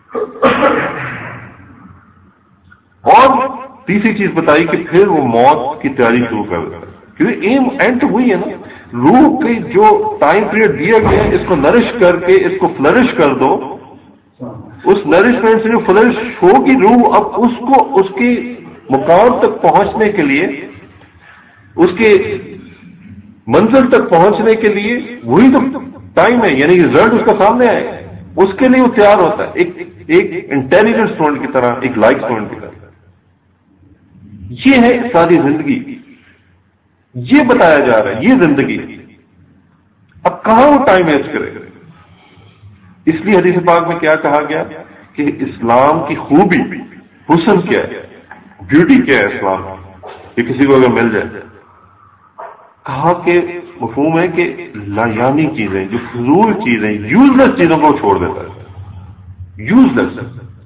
A: اور تیسری چیز بتائی کہ پھر وہ موت کی تیاری شروع کر دیتا ہے، کیونکہ ایم اینڈ وہی ہے نا. روح کی جو ٹائم پیریڈ دیا گیا ہے، اس کو نرش کر کے اس کو فلرش کر دو. اس نرشمنٹ سے جو فلرش ہوگی روح، اب اس کو اس کی مقام تک پہنچنے کے لیے، اس کے منزل تک پہنچنے کے لیے وہی تو ٹائم ہے، یعنی رزلٹ اس کا سامنے آئے، اس کے لیے وہ تیار ہوتا ہے ایک انٹیلیجنٹ اسٹوڈنٹ کی طرح، ایک لائک اسٹوڈنٹ کی طرح. یہ ہے ساری زندگی، یہ بتایا جا رہا ہے یہ زندگی. اب کہاں وہ ٹائم ویسٹ کرے؟ اس لیے حدیث پاک میں کیا کہا گیا کہ اسلام کی خوبی، حسن کیا ہے، بیوٹی کیا ہے اسلام کی، یہ کسی کو اگر مل جائے. کہا کہ مفہوم ہے کہ لایانی چیزیں، جو فضول چیزیں، یوزلیس چیزوں کو چھوڑ دیتا ہے. یوزلیس،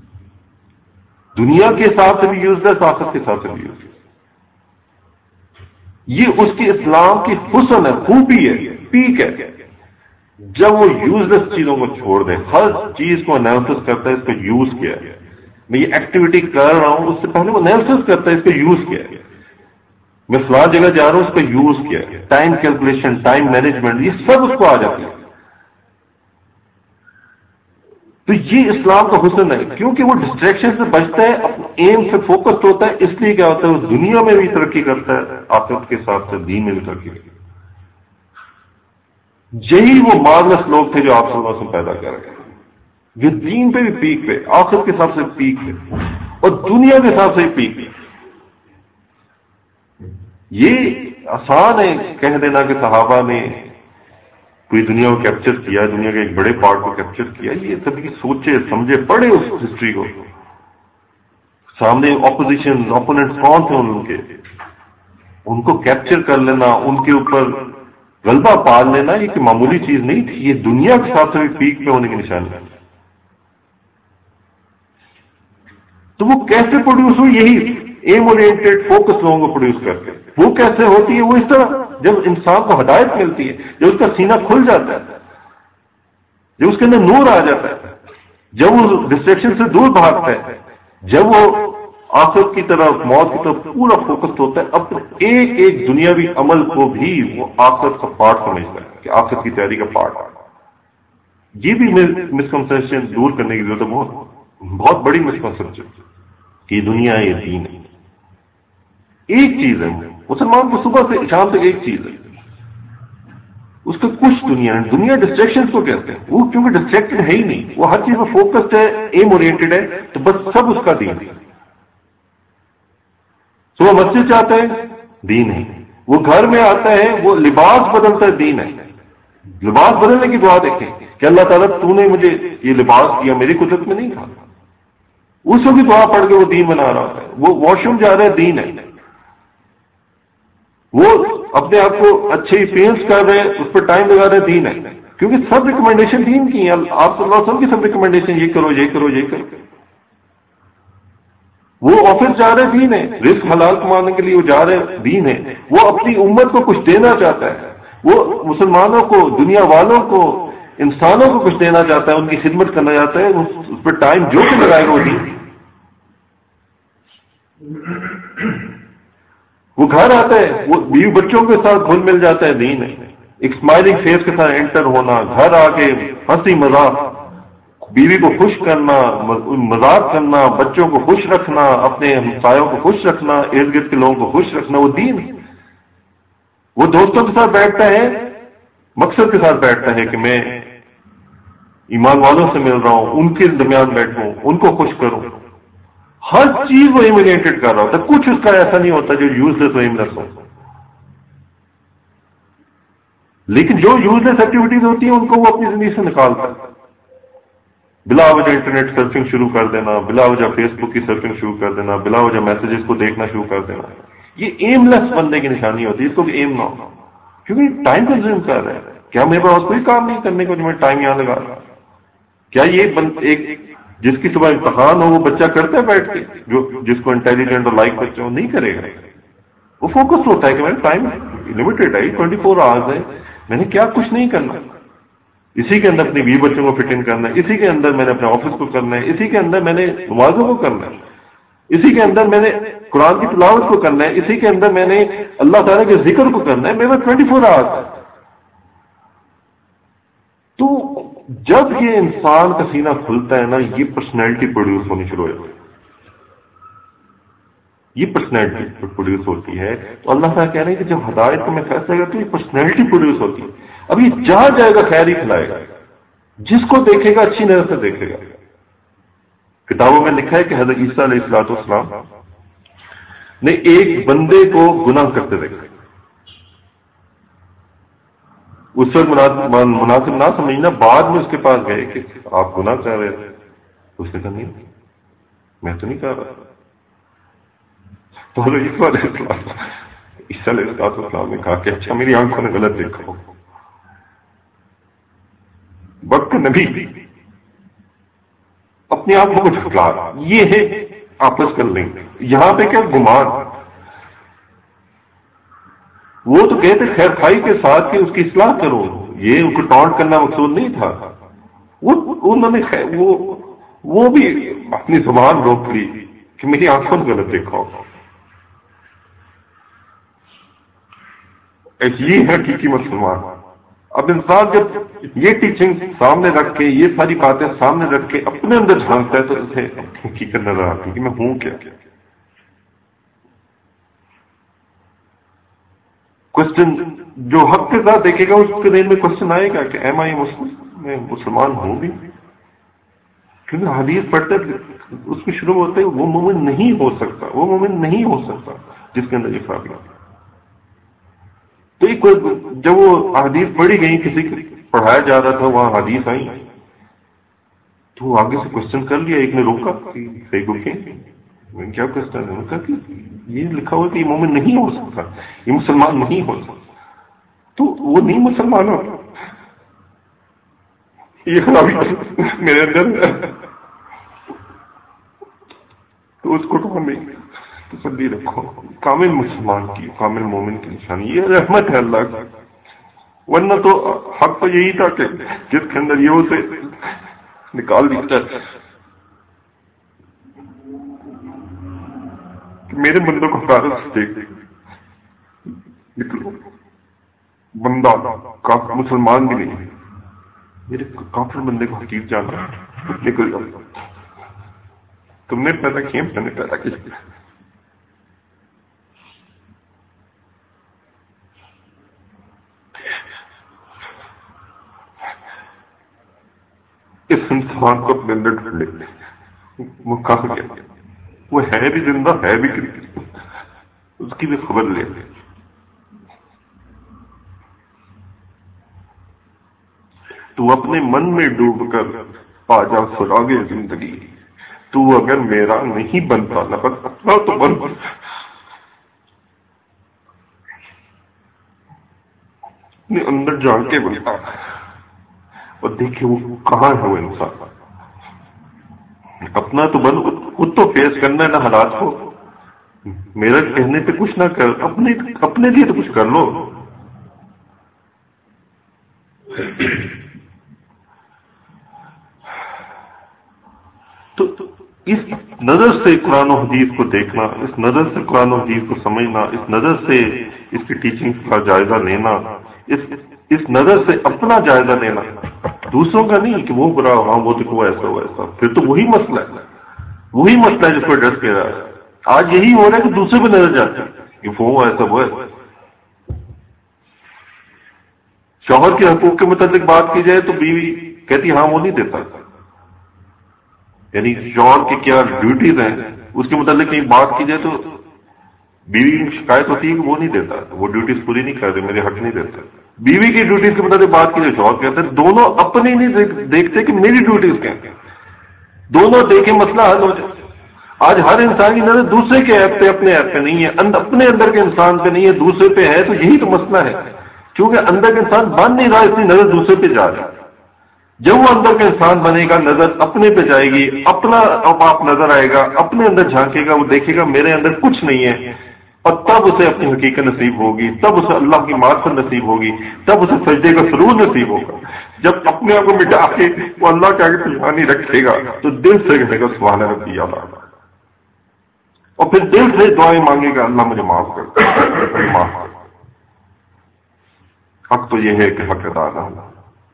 A: دنیا کے حساب سے بھی یوزلیس، آخرت کے حساب سے بھی یوزلیس. یہ اس کی اسلام کی حسن ہے، خوبی ہے، پیک ہے. جب وہ یوزلیس چیزوں کو چھوڑ دے، ہر چیز کو انالیسس کرتا ہے، اس کو یوز کیا ہے، میں یہ ایکٹیویٹی کر رہا ہوں، اس سے پہلے وہ انالیسس کرتا ہے اس کو یوز کیا ہے، میں فلاں جگہ جا رہا ہوں، اس کو یوز کیا ہے، ٹائم کیلکولیشن، ٹائم مینجمنٹ، یہ سب اس کو آ جاتی ہے. تو یہ اسلام کا حسن ہے، کیونکہ وہ ڈسٹریکشن سے بچتا ہے، اپنے ایم سے فوکسڈ ہوتا ہے. اس لیے کیا ہوتا ہے، وہ دنیا میں بھی ترقی کرتا ہے، آخرت کے ساتھ ساتھ دین میں بھی ترقی کرتا ہے. یہی وہ مارلس لوگ تھے جو آپ صلی اللہ علیہ وسلم پیدا کر گئے، جو دین پہ بھی پیک پہ، آخرت کے حساب سے پیک پہ، اور دنیا کے حساب سے بھی پیک پہ. یہ آسان ہے کہہ دینا کہ صحابہ نے پوری دنیا کو کیپچر کیا، دنیا کے ایک بڑے پارٹ کو کیپچر کیا. یہ سبھی سوچے سمجھے پڑھے اس ہسٹری کو. سامنے اپوزیشن اوپوننٹ کون تھے ان کے، ان کو کیپچر کر لینا، ان کے اوپر غلبہ پال لینا، یہ کہ معمولی چیز نہیں تھی. یہ دنیا کے ساتھ بھی پیک پہ ہونے کی نشانی ہے. تو وہ کیسے پروڈیوس ہوئی؟ یہی ایم اورینٹڈ فوکس لوگوں کو پروڈیوس کرتے ہیں. وہ کیسے ہوتی ہے؟ وہ اس طرح جب انسان کو ہدایت ملتی ہے، جب اس کا سینہ کھل جاتا ہے، جب اس کے اندر نور آ جاتا ہے، جب وہ ڈسٹریکشن سے دور بھاگتا ہے، جب وہ آخرت کی طرف، موت کی طرف پورا فوکس ہوتا ہے، اپنے ایک ایک دنیاوی عمل کو بھی وہ آخرت کا پارٹ سمجھتا ہے کہ آخرت کی تیاری کا پارٹ. یہ بھی مسکنسپشن دور کرنے کی ضرورت ہے، بہت بڑی مسکنسپشن کہ یہ دنیا ہے، یہ دین ہے. ایک چیز ہے مسلمان کو صبح سے شام تک ایک چیز ہے، اس کا کچھ دنیا ڈسٹریکشن کو کہتے ہیں. وہ کیونکہ ڈسٹریکٹڈ ہے ہی نہیں، وہ ہر چیز میں فوکسڈ ہے، ایم اورینٹڈ ہے، تو بس سب اس کا دین ہے. صبح مسجد جاتا ہے، دین ہے. وہ گھر میں آتا ہے، وہ لباس بدلتا ہے، دین ہے. لباس بدلنے کی دعا دیکھیں کہ اللہ تعالیٰ تو نے مجھے یہ لباس دیا، میری قدرت میں نہیں تھا. اس کو بھی دعا پڑھ کے وہ دین بنا رہا ہوتا ہے. وہ واش روم جا رہا ہے، دین ہے. وہ اپنے آپ کو اچھے پینٹس کر رہے ہیں، اس پر ٹائم لگا رہے ہیں، دین ہے. کیونکہ سب ریکمنڈیشن دین کی ہیں. آپ صلی اللہ علیہ وسلم کی سب ریکمنڈیشن یہ کرو، یہ کرو، یہ کرو. وہ آفس جا رہے، دین ہے. رزق حلال کمانے کے لیے وہ جا رہے، دین ہے. وہ اپنی امت کو کچھ دینا چاہتا ہے، وہ مسلمانوں کو، دنیا والوں کو، انسانوں کو کچھ دینا چاہتا ہے، ان کی خدمت کرنا چاہتا ہے. اس پہ ٹائم جو بھی لگائے گا وہ دین. وہ گھر آتا ہے، وہ بیوی بچوں کے ساتھ گھل مل جاتا ہے، دین ہے. ایک اسمائلنگ فیس کے ساتھ انٹر ہونا، گھر آ کے ہنسی مذاق، بیوی کو خوش کرنا، مذاق کرنا، بچوں کو خوش رکھنا، اپنے ہمسایوں کو خوش رکھنا، ارد گرد کے لوگوں کو خوش رکھنا، وہ دین ہے. وہ دوستوں کے ساتھ بیٹھتا ہے، مقصد کے ساتھ بیٹھتا ہے کہ میں ایمان والوں سے مل رہا ہوں، ان کے درمیان بیٹھوں، ان کو خوش کروں. ہر چیز وہ امیلیٹڈ کر رہا ہوتا ہے. کچھ اس کا ایسا نہیں ہوتا جو یوز لیس و ایملیس ہو. لیکن جو یوز لیس ایکٹیویٹیز ہوتی ہیں ان کو وہ اپنی زندگی سے نکالتا ہے. بلا وجہ انٹرنیٹ سرفنگ شروع کر دینا، بلا وجہ فیس بک کی سرفنگ شروع کر دینا، بلا وجہ میسجز کو دیکھنا شروع کر دینا، یہ ایم لیس بننے کی نشانی ہوتی ہے. اس کو بھی ایم نہ ہو، کیونکہ ٹائم کنزیوم کر رہے ہیں. کیا میرے پاس کوئی کام نہیں کرنے کو جو میں ٹائم یہاں لگا رہا؟ کیا یہ ایک جس کی صبح امتحان ہو وہ بچہ کرتا ہے بیٹھ کے، جس کو انٹیلیجنٹ اور لائک بچہ ہو نہیں کرے گا. وہ فوکس ہوتا ہے کہ میرا ٹائم لمیٹڈ ہے، 24 آورز ہے، میں نے کیا کچھ نہیں کرنا. اسی کے اندر اپنی 20 بچوں کو فٹ ان کرنا ہے، اسی کے اندر میں نے اپنے آفس کو کرنا ہے، اسی کے اندر میں نے نمازوں کو کرنا ہے، اسی کے اندر میں نے قرآن کی تلاوت کو کرنا ہے، اسی کے اندر میں نے اللہ تعالیٰ کے ذکر کو کرنا ہے. میرے 24 آورز ہے. تو جب یہ انسان کا سینہ کھلتا ہے نا، یہ پرسنالٹی پروڈیوس ہونی شروع ہو جاتی ہے. یہ پرسنالٹی پروڈیوس ہوتی ہے. تو اللہ تعالیٰ کہہ رہے ہیں کہ جب ہدایت کو میں فیصلہ کرتا ہوں یہ پرسنالٹی پروڈیوس ہوتی ہے. اب یہ جہاں جائے گا خیر ہی کھلائے گا، جس کو دیکھے گا اچھی نظر سے دیکھے گا. کتابوں میں لکھا ہے کہ حضرت عیسیٰ علیہ الصلوۃ والسلام نے ایک بندے کو گناہ کرتے دیکھا. اس وقت مناسب نہ سمجھنا، بعد میں اس کے پاس گئے کہ آپ گناہ کر رہے تھے. اس نے کہا نہیں، میں تو نہیں کر رہا. تو عیسیٰ علیہ السلام نے کہا کہ اچھا میری آنکھوں نے غلط دیکھا. وقت نبی اپنی آنکھوں کو جھٹلا، یہ ہے آپس کر لیں گے. یہاں پہ کیا گمان، وہ تو کہتے خیر خائی کے ساتھ کہ اس کی اصلاح کرو، یہ ان کو ٹانٹ کرنا مقصود نہیں تھا. انہوں نے وہ بھی اپنی زبان روک لی کہ میری آنکھوں نے غلط دیکھا ہوگا. یہ ہے حقیقی مسلمان. اب انسان جب یہ ٹیچنگ سامنے رکھ کے، یہ ساری باتیں سامنے رکھ کے اپنے اندر جھانکتا ہے تو اسے حقیقت نظر آتی ہے کہ میں ہوں کیا. کوشچن جو حق کے ساتھ دیکھے گا اس کے دل میں کوشچن آئے گا کہ ایم آئی مسلم، میں مسلمان ہوں بھی. کیونکہ حدیث پڑھتے اس میں شروع ہوتے وہ مومن نہیں ہو سکتا، وہ مومن نہیں ہو سکتا جس کے اندر یہ خرابی ہے. جب وہ حدیث پڑھی گئی، کسی کو پڑھایا جا رہا تھا، وہاں حدیث آئی تو وہ آگے سے کوشچن کر لیا، ایک نے روکا کہ کیا کوشچن ہے؟ کہا کہ یہ لکھا ہوا کہ یہ مومن نہیں ہو سکتا، یہ مسلمان نہیں ہو سکتا، تو وہ نہیں مسلمان ہوتا، یہ خرابی میرے اندر ہے، تو اس کو نہیں تسلی رکھو، کامل مسلمان کی، کامل مومن کی نشانی یہ رحمت ہے اللہ کی، ورنہ تو حق تو یہی تھا کہ جس کے اندر یہ اسے نکال دیا کہ میرے بندوں کو حقارت سے دیکھ نکلو، بندہ کافر مسلمان بھی نہیں، میرے کافر بندے کو حقیر جانا، نکل جاتا، تم نے پیدا کیا، میں نے پیدا کیا۔ اس انسان کو اپنے اندر ڈھونڈ لیتے، وہ کہاں گیا، وہ ہے بھی زندہ، ہے بھی کرتی، اس کی بھی خبر لیتے۔ تو اپنے من میں ڈوب کر پا جا سراغ زندگی، تو اگر میرا نہیں بنتا نہ بنتا تو بن، اپنے اندر جان کے بنتا، اور دیکھیں وہ کہاں ہے وہ انسان، اپنا تو بن، خود تو فیس کرنا ہے نا حالات کو، میرا کہنے پہ کچھ نہ کر، اپنے لیے تو کچھ کر لو۔ تو اس نظر سے قرآن و حدیث کو دیکھنا، اس نظر سے قرآن و حدیث کو سمجھنا، اس نظر سے اس کی ٹیچنگ کا جائزہ لینا، اس نظر سے اپنا جائزہ لینا، دوسروں کا نہیں کہ وہ برا، ہاں وہ دیکھو ایسا ہو ایسا، پھر تو وہی مسئلہ ہے جس کو ڈر کے رہا ہے۔ آج یہی ہو رہا ہے کہ دوسرے پہ نظر جاتا ہے کہ وہ ایسا وہ ہے۔ شوہر کے حقوق کے متعلق بات کی جائے تو بیوی کہتی ہاں وہ نہیں دیتا، یعنی شوہر کی کیا ڈیوٹیز ہیں اس کے متعلق کہیں بات کی جائے تو بیوی کی شکایت ہوتی ہے کہ وہ نہیں دیتا، وہ ڈیوٹیز پوری نہیں کرتے، میرے حق نہیں دیتا۔ بیوی کی ڈیوٹیز کے متعلق بات کی جائے شوہر کہتے ہیں دونوں اپنی نہیں دیکھتے کہ میری ڈیوٹیز کیا ہیں، دونوں دیکھیں مسئلہ حل ہو جائے۔ آج ہر انسان کی نظر دوسرے کے ایپ پہ، اپنے ایپ پہ نہیں ہے، اپنے اندر کے انسان پہ نہیں ہے، دوسرے پہ ہے، تو یہی تو مسئلہ ہے، کیونکہ اندر کا انسان بن نہیں رہا، اس کی نظر دوسرے پہ جا رہا ہے۔ جب وہ اندر کا انسان بنے گا، نظر اپنے پہ جائے گی، اپنا آپ نظر آئے گا، اپنے اندر جھانکے گا، وہ دیکھے گا میرے اندر کچھ نہیں ہے، اور تب اسے اپنی حقیقت نصیب ہوگی، تب اسے اللہ کی معرفت نصیب ہوگی، تب اسے سجدے کا سرور نصیب ہوگا۔ جب اپنے آپ کو مٹا کے وہ اللہ کے آگے پیشانی رکھے گا تو دل سے کہے گا سبحان ربی اعلیٰ، اور پھر دل سے دعائیں مانگے گا اللہ مجھے معاف کر، معاف کر۔ حق تو یہ ہے کہ حق ادا نہ ہونا،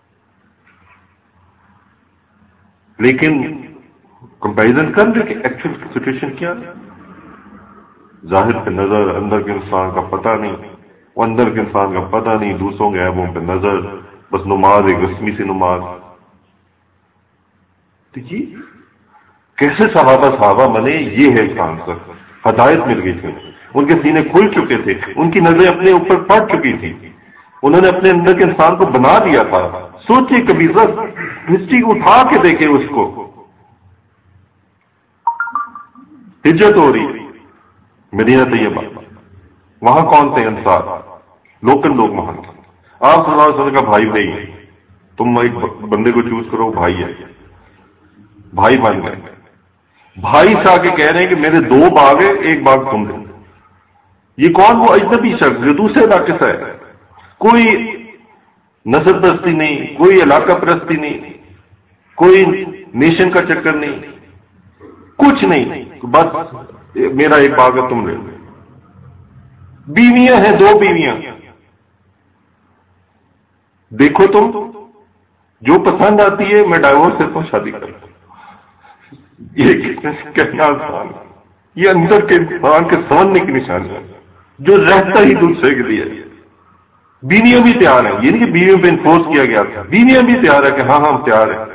A: لیکن کمپیریزن کر لیں کہ ایکچوئل سچویشن کیا ہے۔ ظاہر پہ نظر، اندر کے انسان کا پتہ نہیں، وہ اندر کے انسان کا پتہ نہیں، دوسروں کے عیبوں پہ نظر، بس نماز ایک رسمی سی نماز۔ تو یہ کیسے صحابہ بنے، یہ ہے اس کا آنسر۔ ہدایت مل گئی تھی، ان کے سینے کھل چکے تھے، ان کی نظریں اپنے اوپر پڑ چکی تھی، انہوں نے اپنے اندر کے انسان کو بنا دیا تھا۔ سوچیے کبھی ہسٹری اٹھا کے دیکھے، اس کو ہجرت ہو رہی مدینہ طیبہ، وہاں کون تھے انصار، لوکل لوگ وہاں تھے۔ آپ صلی اللہ علیہ وسلم کا بھائی تم ایک بندے کو چوز کرو، بھائی ہے، بھائی بن گئے۔ بھائی سے آ کے کہہ رہے ہیں کہ میرے 2 باغ ہیں، ایک باغ تم دو۔ یہ کون؟ وہ اجنبی شخص جو دوسرے علاقے سے ہے، کوئی نسل پرستی نہیں، کوئی علاقہ پرستی نہیں، کوئی نیشن کا چکر نہیں، کچھ نہیں، بس میرا ایک باغ ہے تم لے لو۔ بیویاں ہیں، 2 بیویاں، دیکھو تم جو پسند آتی ہے میں ڈائیورس دیتا ہوں، شادی کرتا ہوں۔ یہ کہنا آسان ہے، یہ اندر کے انسان کے سمجھنے کی نشانی ہے جو رہتا ہی دوسرے کے لیے۔ بیویاں بھی تیار ہیں، یہ نہیں کہ بیویوں پہ انفورس کیا گیا تھا، بیویاں بھی تیار ہے کہ ہاں ہم تیار ہیں،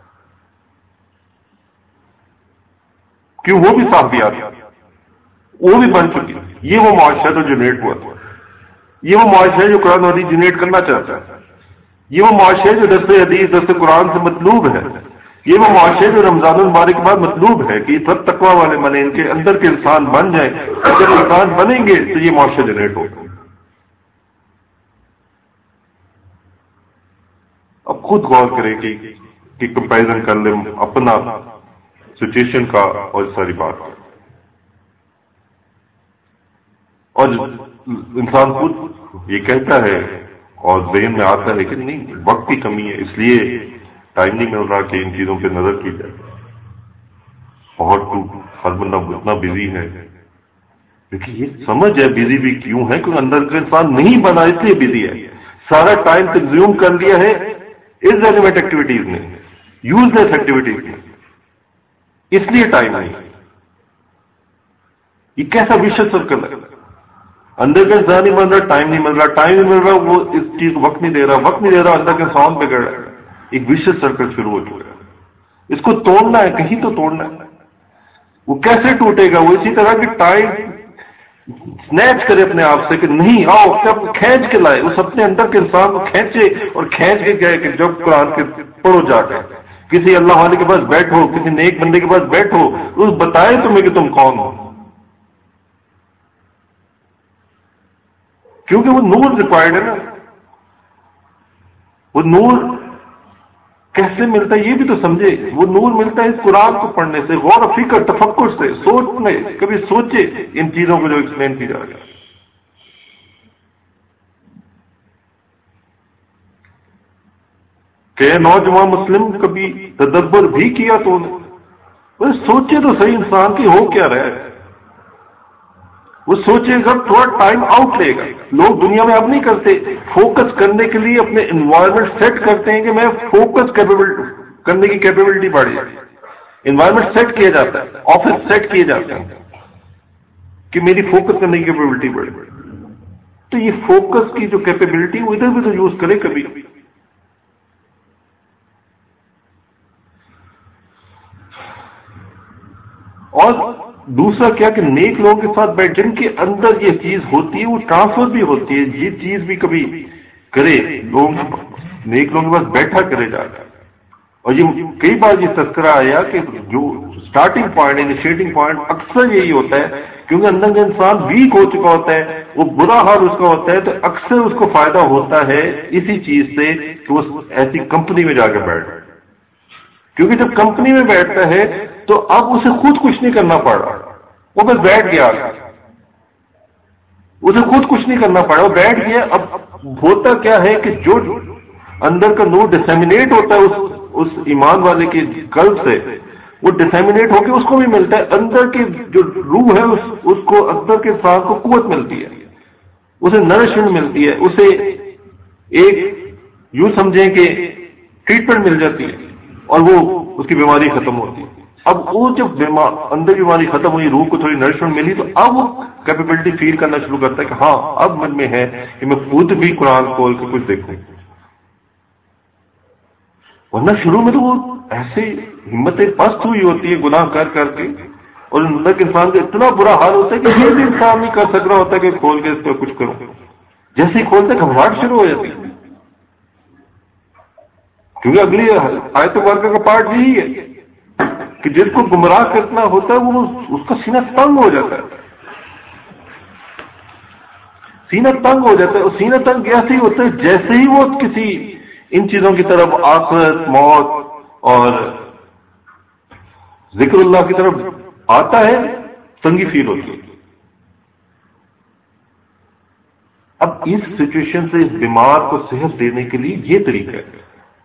A: کیوں؟ وہ بھی صحابیات، وہ بھی بن چکی، یہ وہ معاشرہ جو جنریٹ ہوا تھا۔ یہ وہ معاشرہ ہے جو قرآن حدیث جنریٹ کرنا چاہتا ہے. یہ وہ معاشرہ ہے جو درس حدیث درس قرآن سے مطلوب ہے. یہ وہ معاشرے جو رمضان المبارک کے بعد مطلوب ہے کہ سب تقوی والے بنے، ان کے اندر کے انسان بن جائیں. اگر انسان بنیں گے تو یہ معاشرہ جنریٹ ہوگا. اب خود غور کریں کہ کمپیرزن کر لیں اپنا سچویشن کا اور ساری بات. اور انسان خود یہ کہتا ہے اور ذہن میں آتا ہے کہ نہیں، وقت کی کمی ہے، اس لیے ٹائم نہیں مل رہا کہ ان چیزوں پہ نظر کی جائے. بہت ہر بندہ اتنا بزی ہے. لیکن یہ سمجھ ہے بزی بھی کیوں ہے، کیونکہ اندر کا انسان نہیں بنا اس لیے بزی ہے. سارا ٹائم کنزیوم کر لیا ہے ارریلیونٹ ایکٹیویٹیز میں، یوز لیس ایکٹیویٹیز میں، اس لیے ٹائم نہیں. یہ کیسا وشن سرکل ہے. اندر کا انسان نہیں بن رہا، ٹائم نہیں مل رہا، ٹائم نہیں مل رہا، وہ اس چیز کو وقت نہیں دے رہا، وقت نہیں دے رہا، اندر کا انسان بگڑ رہا ہے. ایک وشن سرکل شروع ہو چکا ہے. اس کو توڑنا ہے، کہیں تو توڑنا ہے. وہ کیسے ٹوٹے گا؟ وہ اسی طرح کہ ٹائم سنیچ کرے اپنے آپ سے کہ نہیں آؤ، کب کھینچ کے لائے، اس اپنے اندر کے انسان کو کھینچے اور کھینچ کے گئے کہ جب قرآن کے پڑھو جا کے کسی اللہ والے کے پاس بیٹھو، کسی نیک بندے کے پاس بیٹھو، اس بتائے تمہیں کہ تم کون ہو. کیونکہ وہ نور ریکوائرڈ ہے نا. وہ نور کیسے ملتا ہے یہ بھی تو سمجھے. وہ نور ملتا ہے اس قرآن کو پڑھنے سے، غور و فکر تفکر سے، سوچنے. کبھی سوچے ان چیزوں کو جو ایکسپلین کی جا رہی ہے. کہ نوجوان مسلم کبھی تدبر بھی کیا تو سوچے تو صحیح انسان کی ہو کیا رہا ہے. وہ سوچے گا تھوڑا ٹائم آؤٹ لے گا. لوگ دنیا میں اب نہیں کرتے، فوکس کرنے کے لیے اپنے انوائرمنٹ سیٹ کرتے ہیں کہ میں فوکس کرنے کی کیپیبلٹی بڑھ جائے. انوائرمنٹ سیٹ کیا جاتا ہے، آفس سیٹ کیے جاتے ہیں کہ میری فوکس کرنے کی کیپیبلٹی بڑھے. تو یہ فوکس کی جو کیپیبلٹی وہ ادھر بھی تو یوز کرے کبھی. اور دوسرا کیا کہ نیک لوگوں کے ساتھ بیٹھ، جن کے اندر یہ چیز ہوتی ہے وہ ٹرانسفر بھی ہوتی ہے. یہ چیز بھی کبھی کرے، نیک لوگوں کے پاس بیٹھا کرے جا کر. اور یہ کئی بار یہ تذکرہ آیا کہ جو سٹارٹنگ پوائنٹ، انیشیٹنگ پوائنٹ اکثر یہی ہوتا ہے، کیونکہ اندر کا انسان ویک ہو چکا ہوتا ہے، وہ برا حال اس کا ہوتا ہے، تو اکثر اس کو فائدہ ہوتا ہے اسی چیز سے کہ وہ ایسی کمپنی میں جا کے بیٹھے. کیونکہ جب کمپنی میں بیٹھتا ہے تو اب اسے خود کچھ نہیں کرنا پڑ رہا. وہ بس بیٹھ گیا، اسے خود کچھ نہیں کرنا پڑا، وہ بیٹھ گیا. اب ہوتا کیا ہے کہ جو اندر کا نور ڈسیمینیٹ ہوتا ہے اس ایمان والے کے قلب سے، وہ ڈسیمینیٹ ہو کے اس کو بھی ملتا ہے. اندر کی جو روح ہے اس کو، اندر کے انسان کو قوت ملتی ہے، اسے نرشمنٹ ملتی ہے، اسے ایک یوں سمجھیں کہ ٹریٹمنٹ مل جاتی ہے اور وہ اس کی بیماری ختم ہوتی ہے. اب وہ جب اندر بیماری ختم ہوئی، روح کو تھوڑی نرشمنٹ ملی، تو اب وہ کیپیبلٹی فیل کرنا شروع کرتا ہے کہ ہاں اب من میں ہے کہ میں خود بھی قرآن کھول کے کچھ دیکھوں. ورنہ شروع میں تو وہ ایسے ہمتیں پست ہوئی ہوتی ہے گناہ کر کر کے، اور اندر کے انسان کا اتنا برا حال ہوتا ہے کہ یہ بھی انسان نہیں کر سک رہا ہوتا کہ کھول کے اس پہ کچھ کروں. جیسے ہی کھولتے گھبراہٹ شروع ہو جاتی ہے. کیونکہ اگلی آیت مبارکہ کا پارٹ یہی ہے کہ جس کو گمراہ کرنا ہوتا ہے وہ اس کا سینہ تنگ ہو جاتا ہے. سینہ تنگ ہو جاتا ہے. اور سینہ تنگ ایسے ہی ہوتا ہے جیسے ہی وہ کسی ان چیزوں کی طرف، آخرت، موت اور ذکر اللہ کی طرف آتا ہے، تنگی فیل ہوتی ہے. اب اس سچویشن سے اس بیمار کو صحت دینے کے لیے یہ طریقہ ہے،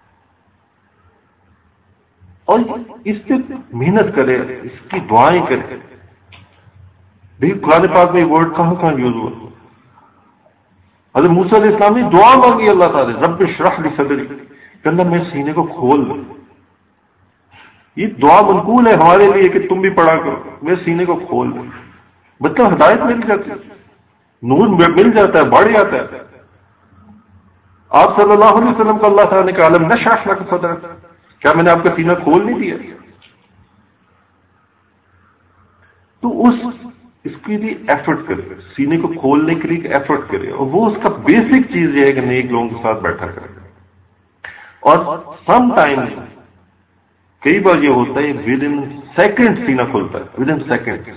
A: اور اس پہ محنت کرے، اس کی دعائیں کرے. دیکھیے قرآن پاک میں یہ ورڈ کہاں کہاں یوز ہوا. حضرت موسیٰ علیہ السلام نے دعا مانگی اللہ تعالی، رب اشرح لی صدری، کہ اللہ میں سینے کو کھول دوں. یہ دعا منقول ہے ہمارے لیے کہ تم بھی پڑھا کرو، میں سینے کو کھول دوں. مطلب ہدایت مل جاتی ہے، نور مل جاتا ہے، بڑھ جاتا ہے. آپ صلی اللہ علیہ وسلم کو اللہ تعالیٰ نے کہا الم نشرح لک صدرک، کیا میں نے آپ کا سینہ کھول نہیں دیا؟ تو اس اس کے لیے ایفرٹ کرے، سینے کو کھولنے کے لیے ایفرٹ کرے، اور وہ اس کا بیسک چیز یہ ہے کہ نیک لوگوں کے ساتھ بیٹھا کرے. اور سم ٹائم کئی بار یہ ہوتا ہے ود ان سیکنڈ سینہ کھلتا ہے، ود ان سیکنڈ.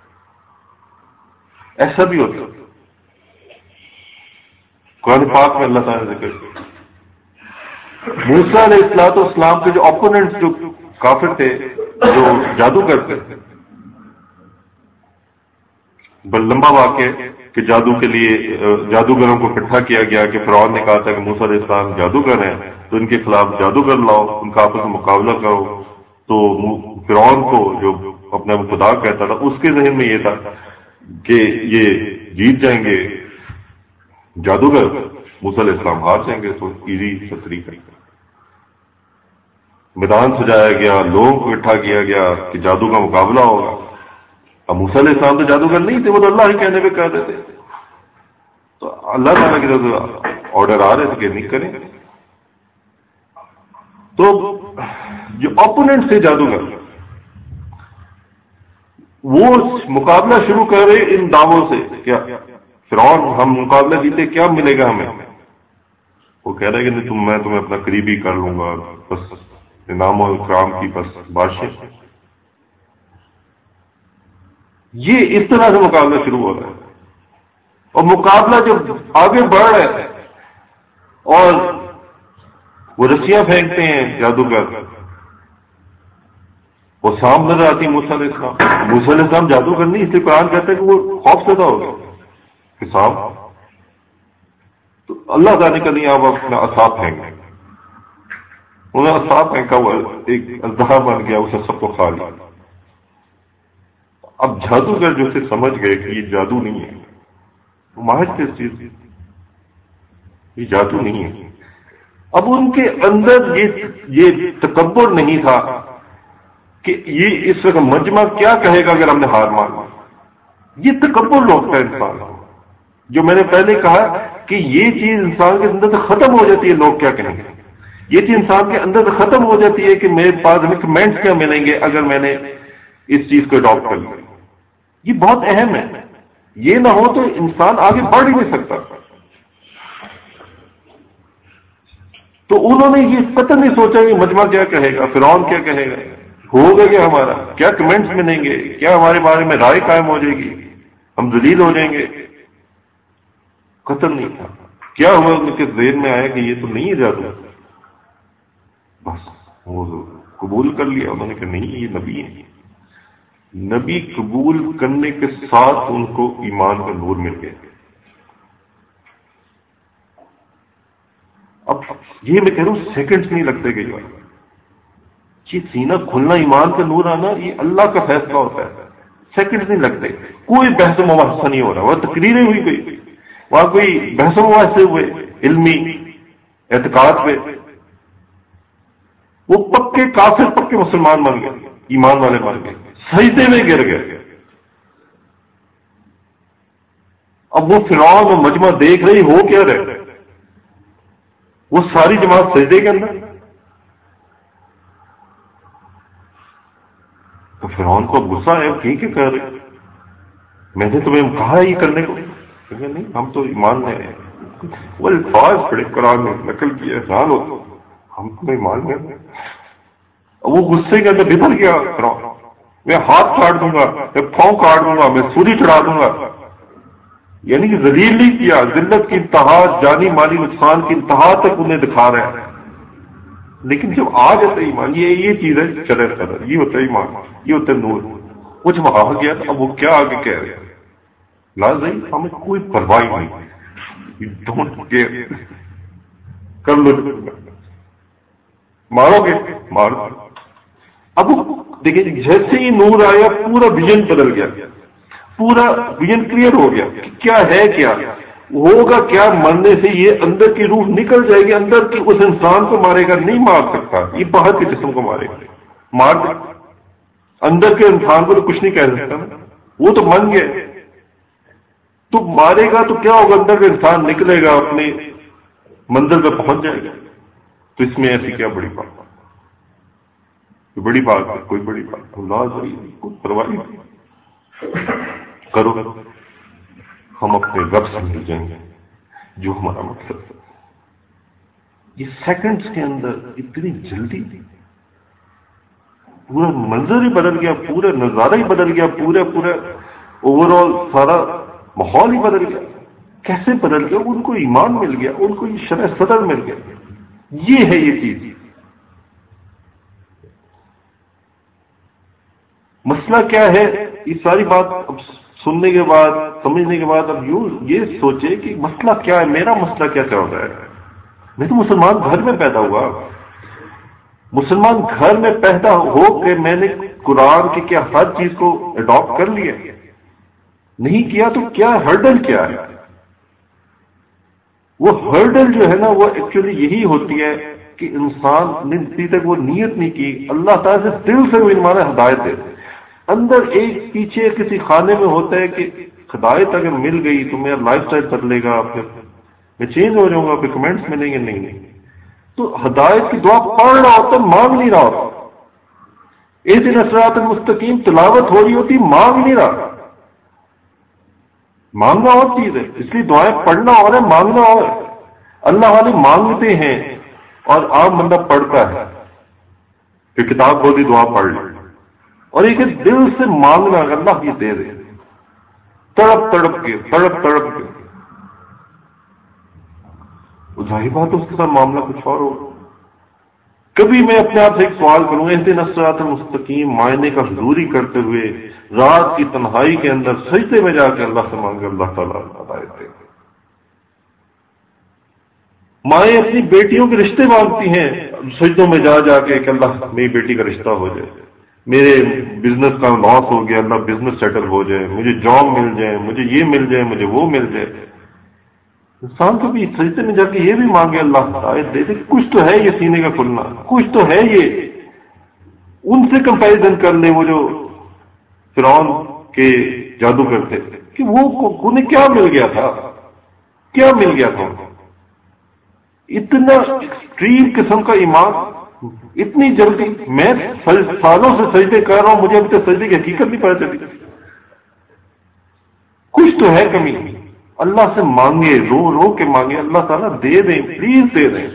A: ایسا بھی ہوتا ہے قرآن پاک میں اللہ تعالیٰ نے ذکر. موسیٰ علیہ الصلوۃ والسلام کے جو اپوننٹس، جو کافر تھے، جو جادو کرتے تھے، بل لمبا واقع کہ جادو کے لیے جادوگروں کو اکٹھا کیا گیا کہ فرعون نے کہا تھا کہ موسیٰ علیہ السلام جادوگر ہیں تو ان کے خلاف جادوگر لاؤ، ان کا آپس میں مقابلہ کرو. تو فرعون کو جو اپنا خدا کہتا تھا اس کے ذہن میں یہ تھا کہ یہ جیت جائیں گے جادوگر، موسیٰ علیہ السلام ہار جائیں گے، تو ایزی سا طریقہ. میدان سجایا گیا، لوگوں کو اکٹھا کیا گیا کہ جادو کا مقابلہ ہوگا. اب موسیٰ علیہ السلام تو جادوگر نہیں تھے، وہ تو اللہ ہی کہنے پہ کہہ دیتے. تو اللہ تعالیٰ کی طرف آرڈر آ رہے تھے کہ نہیں کریں. تو جو اپوننٹ تھے جادوگر، وہ مقابلہ شروع کر رہے ان دعووں سے، کیا فرعون ہم مقابلہ جیتے کیا ملے گا ہمیں؟ وہ کہہ رہے کہ نہیں، میں تمہیں اپنا قریبی کر لوں گا، بس انعام و اکرام کی بس بادشاہ. یہ اس طرح سے مقابلہ شروع ہو رہا ہے. اور مقابلہ جب آگے بڑھ رہا ہے اور وہ رسیاں پھینکتے ہیں جادوگر، وہ سام نظر آتی موسیٰ علیہ السلام. موسیٰ علیہ السلام جادوگر نہیں، اس لیے قرآن کہتا ہے کہ وہ خوف زدہ ہو گیا کہ سام. تو اللہ تعالیٰ کا نہیں، آپ اپنا عصا پھینک. انہوں نے عصا پھینکا ہوا ایک اژدہا بن گیا، اسے سب کو کھا لیا. اب جادوگر جو سے سمجھ گئے کہ یہ جادو نہیں ہے، وہ ماہر تھے اس چیز، یہ جادو نہیں ہے. اب ان کے اندر یہ تکبر نہیں تھا کہ یہ اس وقت مجمع کیا کہے گا اگر ہم نے ہار مانا. یہ تکبر لوٹتا ہے انسان کو، جو میں نے پہلے کہا کہ یہ چیز انسان کے اندر سے ختم ہو جاتی ہے. لوگ کیا کہیں گے، یہ چیز انسان کے اندر سے ختم ہو جاتی ہے کہ میرے پاس ریکمینڈس کیا ملیں گے اگر میں نے اس چیز کو اڈاپٹ کر لیا. یہ بہت اہم ہے. یہ نہ ہو تو انسان آگے بڑھ ہی نہیں سکتا. تو انہوں نے یہ قطع نہیں سوچا کہ مجمع کیا کہے گا، فرعون کیا کہے گا، ہوگا کیا ہمارا، کیا کمنٹس ملیں گے، کیا ہمارے بارے میں رائے قائم ہو جائے گی، ہم ذلیل ہو جائیں گے. قتل نہیں تھا. کیا ہوا، ان کے ذہن میں آیا کہ یہ تو نہیں ہے جادو. بس وہ قبول کر لیا انہوں نے کہ نہیں یہ نبی ہے. نبی قبول کرنے کے ساتھ ان کو ایمان کا نور مل گیا. اب یہ میں کہہ رہا ہوں سیکنڈز نہیں لگتے کہ یہ سینہ کھلنا، ایمان کا نور آنا، یہ اللہ کا فیصلہ ہوتا ہے. سیکنڈز نہیں لگتے. کوئی بحث و مباحثہ نہیں ہو رہا، وہ تقریریں ہوئی گئی، وہاں کوئی بحث و مباحثے ہوئے علمی اعتقاد پہ. وہ پکے کافر، پکے مسلمان بن گئے، ایمان والے بن گئے، سجدے میں گر گئے. اب وہ فرعون اور مجمع دیکھ رہی ہو کیا رہے، وہ ساری جماعت سجدے کے اندر. تو فرعون کو غصہ ہے، ٹھیک ہے کہہ رہے، میں نے تمہیں کہا یہ کرنے کو. نہیں، ہم تو ایمان لے رہے ہیں. وہ الفاظ بڑے قرآن میں نقل کیا، حیران ہو، ہم تو ایمان لے رہے ہیں. وہ غصے کے اندر بھر گیا فرعون، میں ہاتھ کاٹ دوں گا، میں پاؤں کاٹ دوں گا، میں سولی چڑھا دوں گا. یعنی کہ ذلیل نہیں کیا، ذلت کی انتہا، جانی مالی نقصان کی انتہا تک انہیں دکھا رہے ہیں. لیکن جب آ جاتا ہے ایمان، یہ چیز ہے چلے قدر، یہ ہوتا ہے ایمان، یہ ہوتا ہے نور. وہ جب آ گیا تو اب وہ کیا آگے کہہ رہے ہیں، لازم ہمیں کوئی پرواہ نہیں، ڈونٹ کیئر، کر لو مارو گے مارو. اب دیکھیں جیسے ہی نور آیا پورا ویژن بدل گیا، پورا ویژن کلیئر ہو گیا کہ کیا ہے، کیا ہوگا، کیا مرنے سے یہ اندر کی روح نکل جائے گی، اندر کی اس انسان کو مارے گا، نہیں مار سکتا، یہ باہر کے جسم کو مارے گا. مار دے اندر کے انسان کو تو کچھ نہیں کہہ سکتا نا، وہ تو من گیا. تو مارے گا تو کیا ہوگا، اندر کا انسان نکلے گا، اپنے منزل پہ پہنچ جائے گا. تو اس میں ایسی کیا بڑی بات، کوئی بڑی بات ہے، کوئی بڑی بات اللہ کوئی پرواہ نہیں. کرو، ہم اپنے رب سے مل جائیں گے جو ہمارا مقصد ہے. یہ سیکنڈز کے اندر اتنی جلدی پورا منظر ہی بدل گیا، پورا نظارہ ہی بدل گیا، پورا اوور آل سارا ماحول ہی بدل گیا. کیسے بدل گیا؟ ان کو ایمان مل گیا، ان کو یہ شرح صدر مل گیا. یہ ہے یہ چیز. مسئلہ کیا ہے؟ یہ ساری بات اب سننے کے بعد، سمجھنے کے بعد اب یہ سوچے کہ مسئلہ کیا ہے، میرا مسئلہ کیا چل رہا ہے. میں تو مسلمان گھر میں پیدا ہوا، مسلمان گھر میں پیدا ہو کے میں نے قرآن کی کیا ہر چیز کو اڈاپٹ کر لیا؟ نہیں کیا. تو کیا ہرڈل کیا ہے؟ وہ ہرڈل جو ہے نا وہ ایکچولی یہی ہوتی ہے کہ انسان نے ابھی تک وہ نیت نہیں کی. اللہ تعالیٰ سے دل سے وہ ایمان ہدایت ہے. اندر ایک پیچھے کسی خانے میں ہوتا ہے کہ ہدایت اگر مل گئی تو میرا لائف سٹائل بدلے گا، پھر میں چینج ہو جاؤں گا، پھر کمنٹس ملیں گے. نہیں، تو ہدایت کی دعا پڑھ رہا ہوتا، مانگ نہیں رہا ہوتا. اہدنا الصراط المستقیم تلاوت ہو رہی ہوتی، مانگ نہیں رہا. مانگنا اور چیز ہے، اس لیے دعائیں پڑھنا اور ہے، مانگنا اور ہے. اللہ والے مانگتے ہیں اور عام بندہ پڑھتا ہے کہ کتاب کھولی دعا پڑھ لی. اور ایک دل سے مانگنا، اللہ یہ دے دے، تڑپ تڑپ کے. ظاہر بات اس کے ساتھ معاملہ کچھ اور ہوگا. کبھی میں اپنے آپ سے ایک سوال کروں، اہدنا الصراط المستقیم معنی کا حضوری کرتے ہوئے رات کی تنہائی کے اندر سجدے میں جا کے اللہ سے مانگے، اللہ تعالیٰ ہدایت دے. مائیں اپنی بیٹیوں کے رشتے مانگتی ہیں سجدوں میں جا جا کے کہ اللہ میری بیٹی کا رشتہ ہو جائے، میرے بزنس کا لاس ہو گیا، اللہ بزنس سیٹل ہو جائے، مجھے جاب مل جائے، مجھے یہ مل جائے، مجھے وہ مل جائے. انسان کو بھی سجدے میں جا کے یہ بھی مانگے اللہ ہدایت دے دے. کچھ تو ہے یہ سینے کا کھلنا، کچھ تو ہے یہ. ان سے کمپیریزن کر لے وہ جو فرعون کے جادو کرتے کہ وہ انہیں کیا مل گیا تھا، کیا مل گیا تھا. اتنا ایکسٹریم قسم کا ایمان، اتنی جلدی. میں سالوں سے سجدے کر رہا ہوں، مجھے ابھی تک سجدے کی حقیقت نہیں پتہ چلی. کچھ تو ہے کمی. اللہ سے مانگے، رو رو کے مانگے، اللہ تعالیٰ دے دیں، پلیز دے دیں.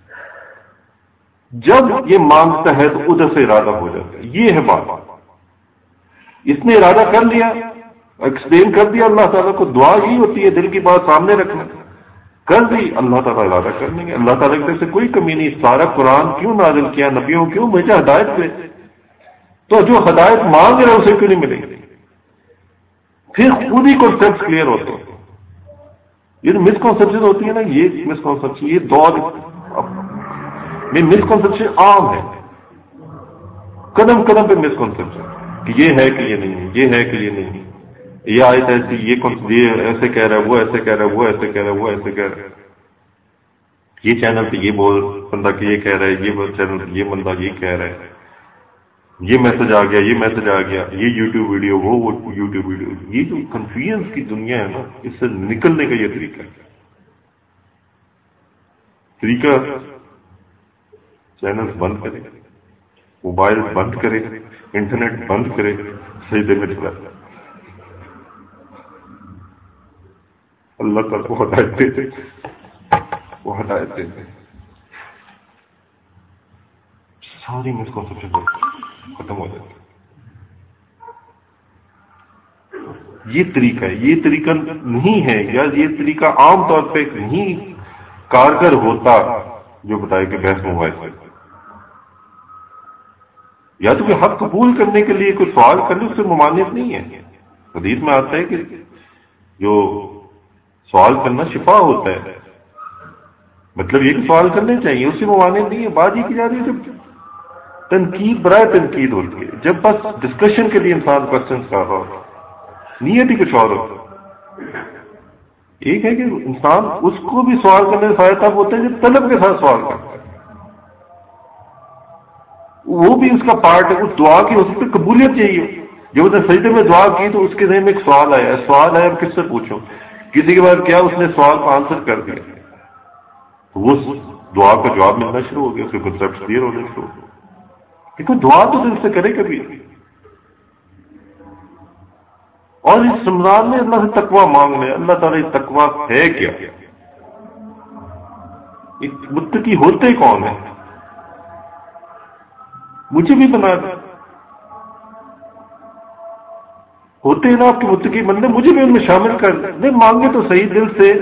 A: جب یہ مانگتا ہے تو ادھر سے ارادہ ہو جاتا ہے. یہ ہے بات. اس نے ارادہ کر لیا، ایکسپلین کر دیا. اللہ تعالیٰ کو دعا ہی ہوتی ہے دل کی بات سامنے رکھنا. کر دی، اللہ تعالیٰ ارادہ کر لیں گے. اللہ تعالیٰ کی طرف سے کوئی کمی نہیں. سارا قرآن کیوں نازل کیا، نبیوں کیوں بھیجا، ہدایت پہ. تو جو ہدایت مانگ رہے اسے کیوں نہیں ملے گی؟ پھر خود ہی کنسپٹ کلیئر ہوتے ہیں. یہ جو مسکنسپشن ہوتی ہے نا، یہ مسکنسپشن، یہ دور میں مسکنسپشن عام ہے. قدم قدم پہ مسکنسپشن کہ یہ ہے کہ یہ نہیں، یہ ہے کہ یہ نہیں، یہ آیت ایسی، یہ ایسے کہہ رہا ہے، وہ ایسے کہہ رہا ہے، وہ ایسے کہہ رہا ہے، وہ ایسے کہہ رہا ہے. یہ چینل پہ یہ بندہ کہ یہ کہہ رہا ہے، یہ چینل پہ یہ بندہ یہ کہہ رہا ہے، یہ میسج آ گیا، یہ میسج آ گیا، یہ یوٹیوب ویڈیو، وہ یوٹیوب ویڈیو. یہ جو کنفیوژن کی دنیا ہے نا، اس سے نکلنے کا یہ طریقہ ہے. چینل بند کرے، موبائل بند کرے، انٹرنیٹ بند کرے، سجدے میں چلا جائے. اللہ تعالیٰ کو ہدایت دے دے، وہ ہدایت دے دے. ساری مسکنسپشن ختم ہو جاتی. یہ طریقہ ہے، یہ طریقہ نہیں ہے، یا یہ طریقہ عام طور پہ نہیں کارگر ہوتا جو بتائے کہ بحث موبائل سے. یا تو کہ حق قبول کرنے کے لیے کوئی سوال کرنے، اس سے ممانعت نہیں ہے. حدیث میں آتا ہے کہ جو سوال کرنا شفا ہوتا ہے، مطلب یہ کہ سوال کرنے چاہیے، اس سے ممانعت نہیں ہے. بات یہ کی جا رہی ہے جب تنقید برائے تنقید ہوتی ہے، جب بس ڈسکشن کے لیے انسان کوشچن کر رہا ہوتا، نیت ہی کچھ اور ہوتا. ایک ہے کہ انسان اس کو بھی سوال کرنے سے فائدہ تب ہوتا ہے جب طلب کے ساتھ سوال کرتا ہے، وہ بھی اس کا پارٹ ہے. اس دعا کی ہو سکتی ہے قبولیت چاہیے. جب اس نے سجدے میں دعا کی تو اس کے ذہن میں ایک سوال آیا، اب کس سے پوچھوں. کسی کے بعد کیا اس نے سوال کو آنسر کر دیا، وہ دعا کا جواب ملنا شروع ہو گیا، اس کے کنسپٹ کلیئر ہونے شروع ہو گئے. لیکن دعا تو دل سے کرے. کبھی. اور اس رمضان میں اللہ سے تقویٰ مانگ لیں. اللہ تعالیٰ تقویٰ ہے کیا؟ متقی ہوتے کون ہیں؟ مجھے بھی بنا دیں. ہوتے ہیں نا آپ کے متقی بندے، مجھے بھی ان میں شامل کر دیں. نہیں مانگے تو صحیح دل سے.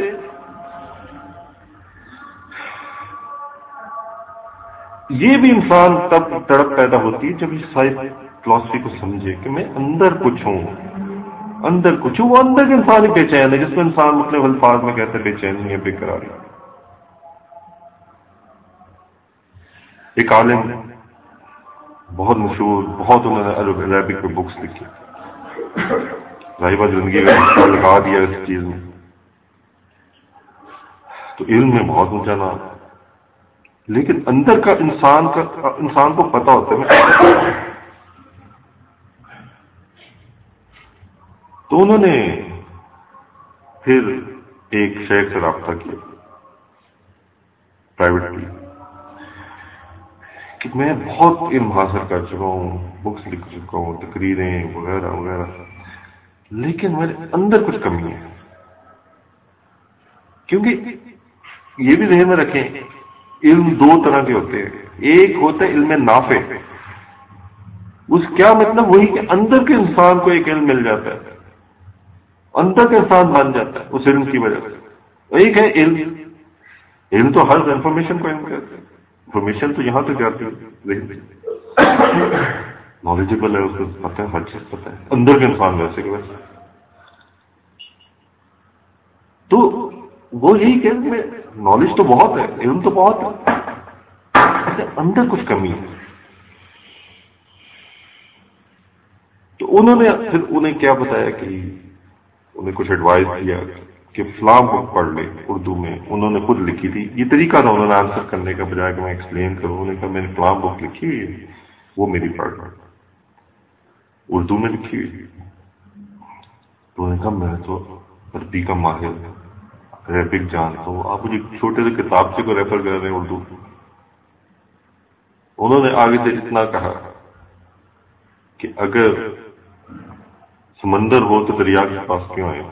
A: یہ بھی انسان تب تڑپ پیدا ہوتی ہے جب اس ساری فلاسفی کو سمجھے کہ میں اندر کچھ ہوں، اندر کچھ ہوں. وہ اندر کے انسان ہی بے چین ہے، جس کو انسان مختلف الفاظ میں کہتے ہیں بے چینی ہے، بے قراری. ایک عالم بہت مشہور، بہت انہوں نے عربک پہ بکس لکھی، ظاہرہ زندگی میں حصہ لگا دیا اس چیز میں. تو علم میں بہت اونچا نام، لیکن اندر کا انسان کو پتا ہوتا ہے. تو انہوں نے پھر ایک شیخ سے رابطہ کیا پرائیویٹلی کہ میں بہت علم حاصل کر چکا ہوں، بکس لکھ چکا ہوں، تقریریں وغیرہ وغیرہ، لیکن میرے اندر کچھ کمی ہے. کیونکہ یہ بھی ذہن میں رکھیں، علم دو طرح کے ہوتے ہیں. ایک ہوتا ہے علم نافع. اس کیا مطلب؟ وہی کہ اندر کے انسان کو ایک علم مل جاتا ہے، اندر کا انسان بن جاتا ہے اس علم کی وجہ سے. ایک ہے علم تو ہر انفارمیشن کو علم کہتے ہیں. انفارمیشن تو یہاں تک جاتی ہے، نالجبل ہے، اس کو پتہ ہے، ہر چیز پتہ ہے. اندر کے انسان ویسے کہ ویسے. تو وہ یہی کہ نالج تو بہت ہے، علم تو بہت ہے، اندر کچھ کمی ہے. تو انہوں نے پھر انہیں کیا بتایا کہ انہیں کچھ ایڈوائز کیا کہ فلاں بک پڑھ لے اردو میں. انہوں نے خود لکھی تھی. یہ طریقہ تھا انہوں نے آنسر کرنے کا، بجائے کہ میں ایکسپلین کروں. انہوں نے کہا میں نے فلاں بک لکھی ہوئی، وہ میری پڑھ لو، اردو میں لکھی ہوئی. تو انہوں نے کہا میں تو عربی کا ماہر، عربک جانتا ہوں، آپ مجھے چھوٹے سے کتابچے کو ریفر کر رہے ہیں اردو. انہوں نے آگے سے اتنا کہا کہ اگر سمندر ہو تو دریا کے پاس کیوں آئے؟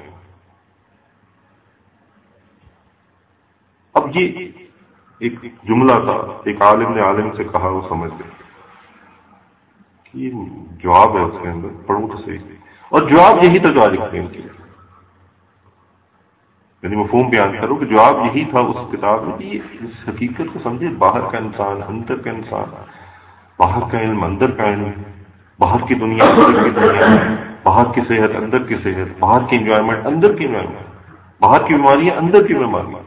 A: اب یہ ایک جملہ تھا، ایک عالم نے عالم سے کہا، وہ سمجھ گئے کہ یہ جواب ہے اس کے اندر. پڑھوں تو صحیح. اور جواب یہی تھا جو آج ایکسپلین کیا، یعنی مفہوم بیان کروں کہ جواب یہی تھا اس کتاب میں کہ اس حقیقت کو سمجھے. باہر کا انسان، اندر کا انسان، باہر کا علم، اندر کا علم، باہر کی دنیا، اندر کی دنیا، باہر کی صحت، اندر کی صحت، باہر کی انجوائمنٹ، اندر کی انجوائمنٹ، باہر کی بیماریاں، اندر کی بیماریاں.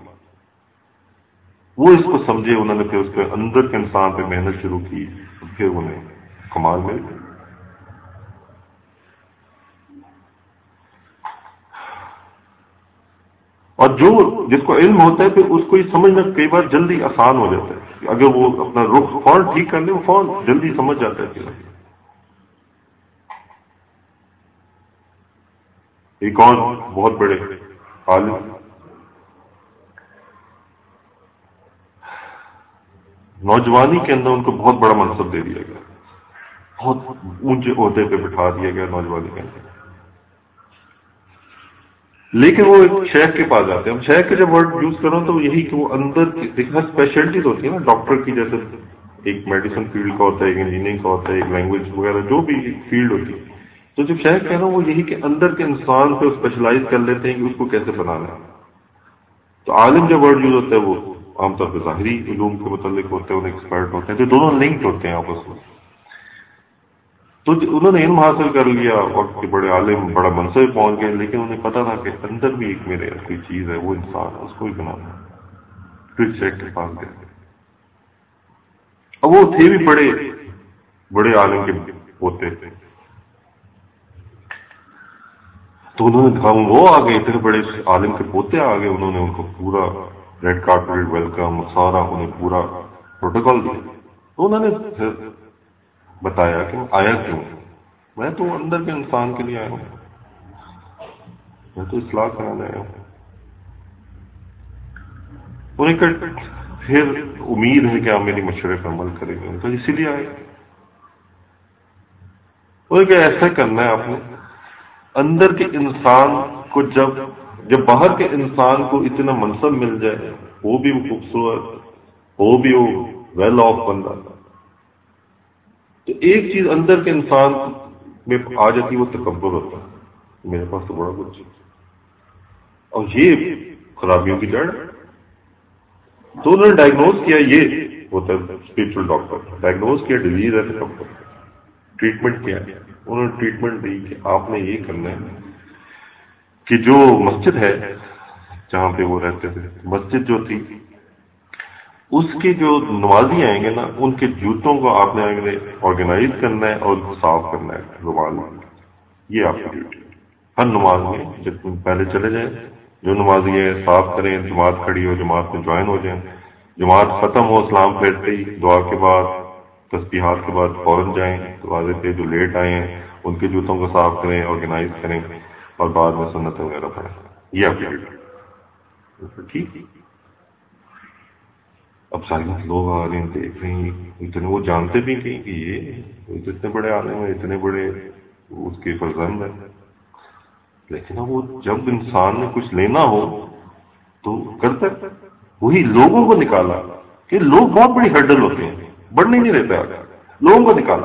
A: وہ اس کو سمجھے. انہوں نے پھر اس کے اندر کے انسان پہ محنت شروع کی، پھر انہیں کمال مل گئی. اور جس کو علم ہوتا ہے پھر اس کو یہ سمجھنا کئی بار جلدی آسان ہو جاتا ہے. اگر وہ اپنا رخ فوراً ٹھیک کر لے، وہ فوراً جلدی سمجھ جاتا ہے. ایک اور بہت بڑے عالم، نوجوانی کے اندر ان کو بہت بڑا منصب دے دیا گیا، بہت اونچے عہدے پہ بٹھا دیا گیا نوجوانی کے اندر. لیکن وہ ایک شیخ کے پاس جاتے ہیں. ہم شیخ کے جب ورڈ یوز کروں تو یہی کہ وہ اندر دیکھنا اسپیشلٹیز ہوتی ہے نا، ڈاکٹر کی جیسے ایک میڈیسن فیلڈ کا ہوتا ہے، ایک انجینئرنگ کا ہوتا ہے، ایک لینگویج وغیرہ جو بھی فیلڈ ہوتی ہے. تو جب شیخ کہہ رہا ہوں وہ یہی کہ اندر کے انسان کو اسپیشلائز کر لیتے ہیں کہ اس کو کیسے بنانا ہے. تو عالم جب ورڈ یوز ہوتا ہے وہ عام طور پہ ظاہری علوم کے متعلق ہوتے ہیں، ان ایکسپرٹ ہوتے ہیں، تو دونوں لنکڈ ہوتے ہیں آپس میں. تو انہوں نے علم حاصل کر لیا، وقت کے بڑے عالم، بڑا منصب پہنچ گئے، لیکن انہیں پتا تھا کہ اندر بھی ایک میرے کوئی چیز ہے، وہ انسان ہے، اس کو ہی بنانا. پھر شیخ کے پاس گئے. اب وہ تھے بھی بڑے عالم کے پوتے تھے. تو انہوں نے کہا وہ آ گئے، اتنے بڑے عالم کے پوتے آ گئے. انہوں نے ان کو پورا ریڈ کارپیٹ ویلکم، سارا انہیں پورا پروٹوکال دیا. تو انہوں نے پھر بتایا کہ آیا کیوں. میں تو اندر کے انسان کے لیے آیا ہوں، میں تو اصلاح کرانے آیا ہوں. انہیں پھر امید ہے کہ آپ میری مشورے پر عمل کریں گے. تو اسی لیے آئے. انہیں کہ ایسا کرنا ہے آپ نے اندر کے انسان کو جب باہر کے انسان کو اتنا منصب مل جائے، وہ بھی وہ خوبصورت، وہ بھی وہ ویل آف بندہ، تو ایک چیز اندر کے انسان میں آ جاتی ہے، وہ تکبر ہوتا ہے، میرے پاس تو بڑا کچھ، اور یہ خرابیوں کی جڑ۔ تو انہوں نے ڈائگنوز کیا، یہ ہوتا ہے اسپرچل ڈاکٹر، ڈائگنوز کیا ڈیزیز ہے تکبر، ٹریٹمنٹ کیا ہے، انہوں نے ٹریٹمنٹ دی کہ آپ نے یہ کرنا ہے کہ جو مسجد ہے جہاں پہ وہ رہتے تھے، مسجد جو تھی اس کے جو نمازی آئیں گے نا، ان کے جوتوں کو آپ نے آرگنائز کرنا ہے اور صاف کرنا ہے رومال میں، یہ آپ کی ڈیوٹی ہے۔ ہر نماز میں جب پہلے چلے جائیں، جو نمازی ہیں صاف کریں، جماعت کھڑی ہو جماعت میں جوائن ہو جائیں، جماعت ختم ہو اسلام پھیرتے ہی دعا کے بعد تسبیحات کے بعد فوراً جائیں دروازے پہ، جو لیٹ آئے ہیں ان کے جوتوں کو صاف کریں، آرگنائز کریں اور بعد میں سنت وغیرہ پڑھیں، یہ آپ کی ڈیوٹی ہے۔ ٹھیک، اب سائنس لوگ آ رہے ہیں، دیکھ رہے ہیں، اتنے وہ جانتے بھی نہیں کہ یہ اتنے بڑے عالم ہیں، اتنے بڑے اس کے فرزند ہیں، لیکن وہ جب انسان نے کچھ لینا ہو تو کرتا ہے۔ وہی لوگوں کو نکالا کہ لوگ بہت بڑی ہرڈل ہوتے ہیں، بڑھنے نہیں دیتے آگے، لوگوں کو نکالا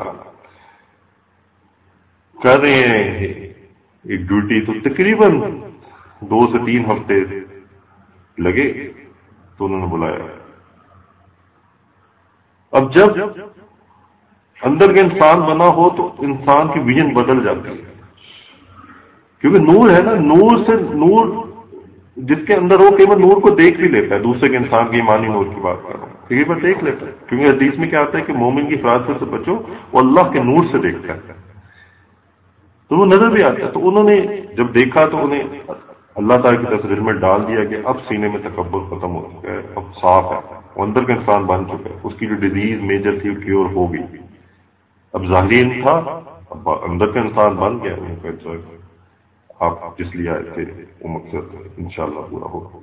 A: کر رہے ہیں ایک ڈیوٹی، تو تقریباً 2 سے 3 ہفتے لگے، تو انہوں نے بلایا۔ اب جب اندر کا انسان بنا ہو تو انسان کی ویژن بدل جاتی ہے، کیونکہ نور ہے نا، نور جس کے اندر ہو کئی بار نور کو دیکھ بھی لیتا ہے، دوسرے کے انسان کی ایمانی نور کی بات کر رہا ہوں، کئی بار دیکھ لیتا ہے، کیونکہ حدیث میں کیا آتا ہے کہ مومن کی فراست سے بچو، وہ اللہ کے نور سے دیکھتا ہے، تو وہ نظر بھی آتا ہے۔ تو انہوں نے جب دیکھا تو انہیں اللہ تعالیٰ کی طرف دل میں ڈال دیا کہ اب سینے میں تکبر ختم ہو چکا ہے، اب صاف ہے، وہ اندر کا انسان بن چکا ہے، اس کی جو ڈیزیز میجر تھی وہ کیور ہو گئی، اب ظاہری تھا، اب اندر کا انسان بن گیا۔ انہوں نے کہا آپ جس لیے آئے تھے وہ مقصد انشاءاللہ پورا ہوگا۔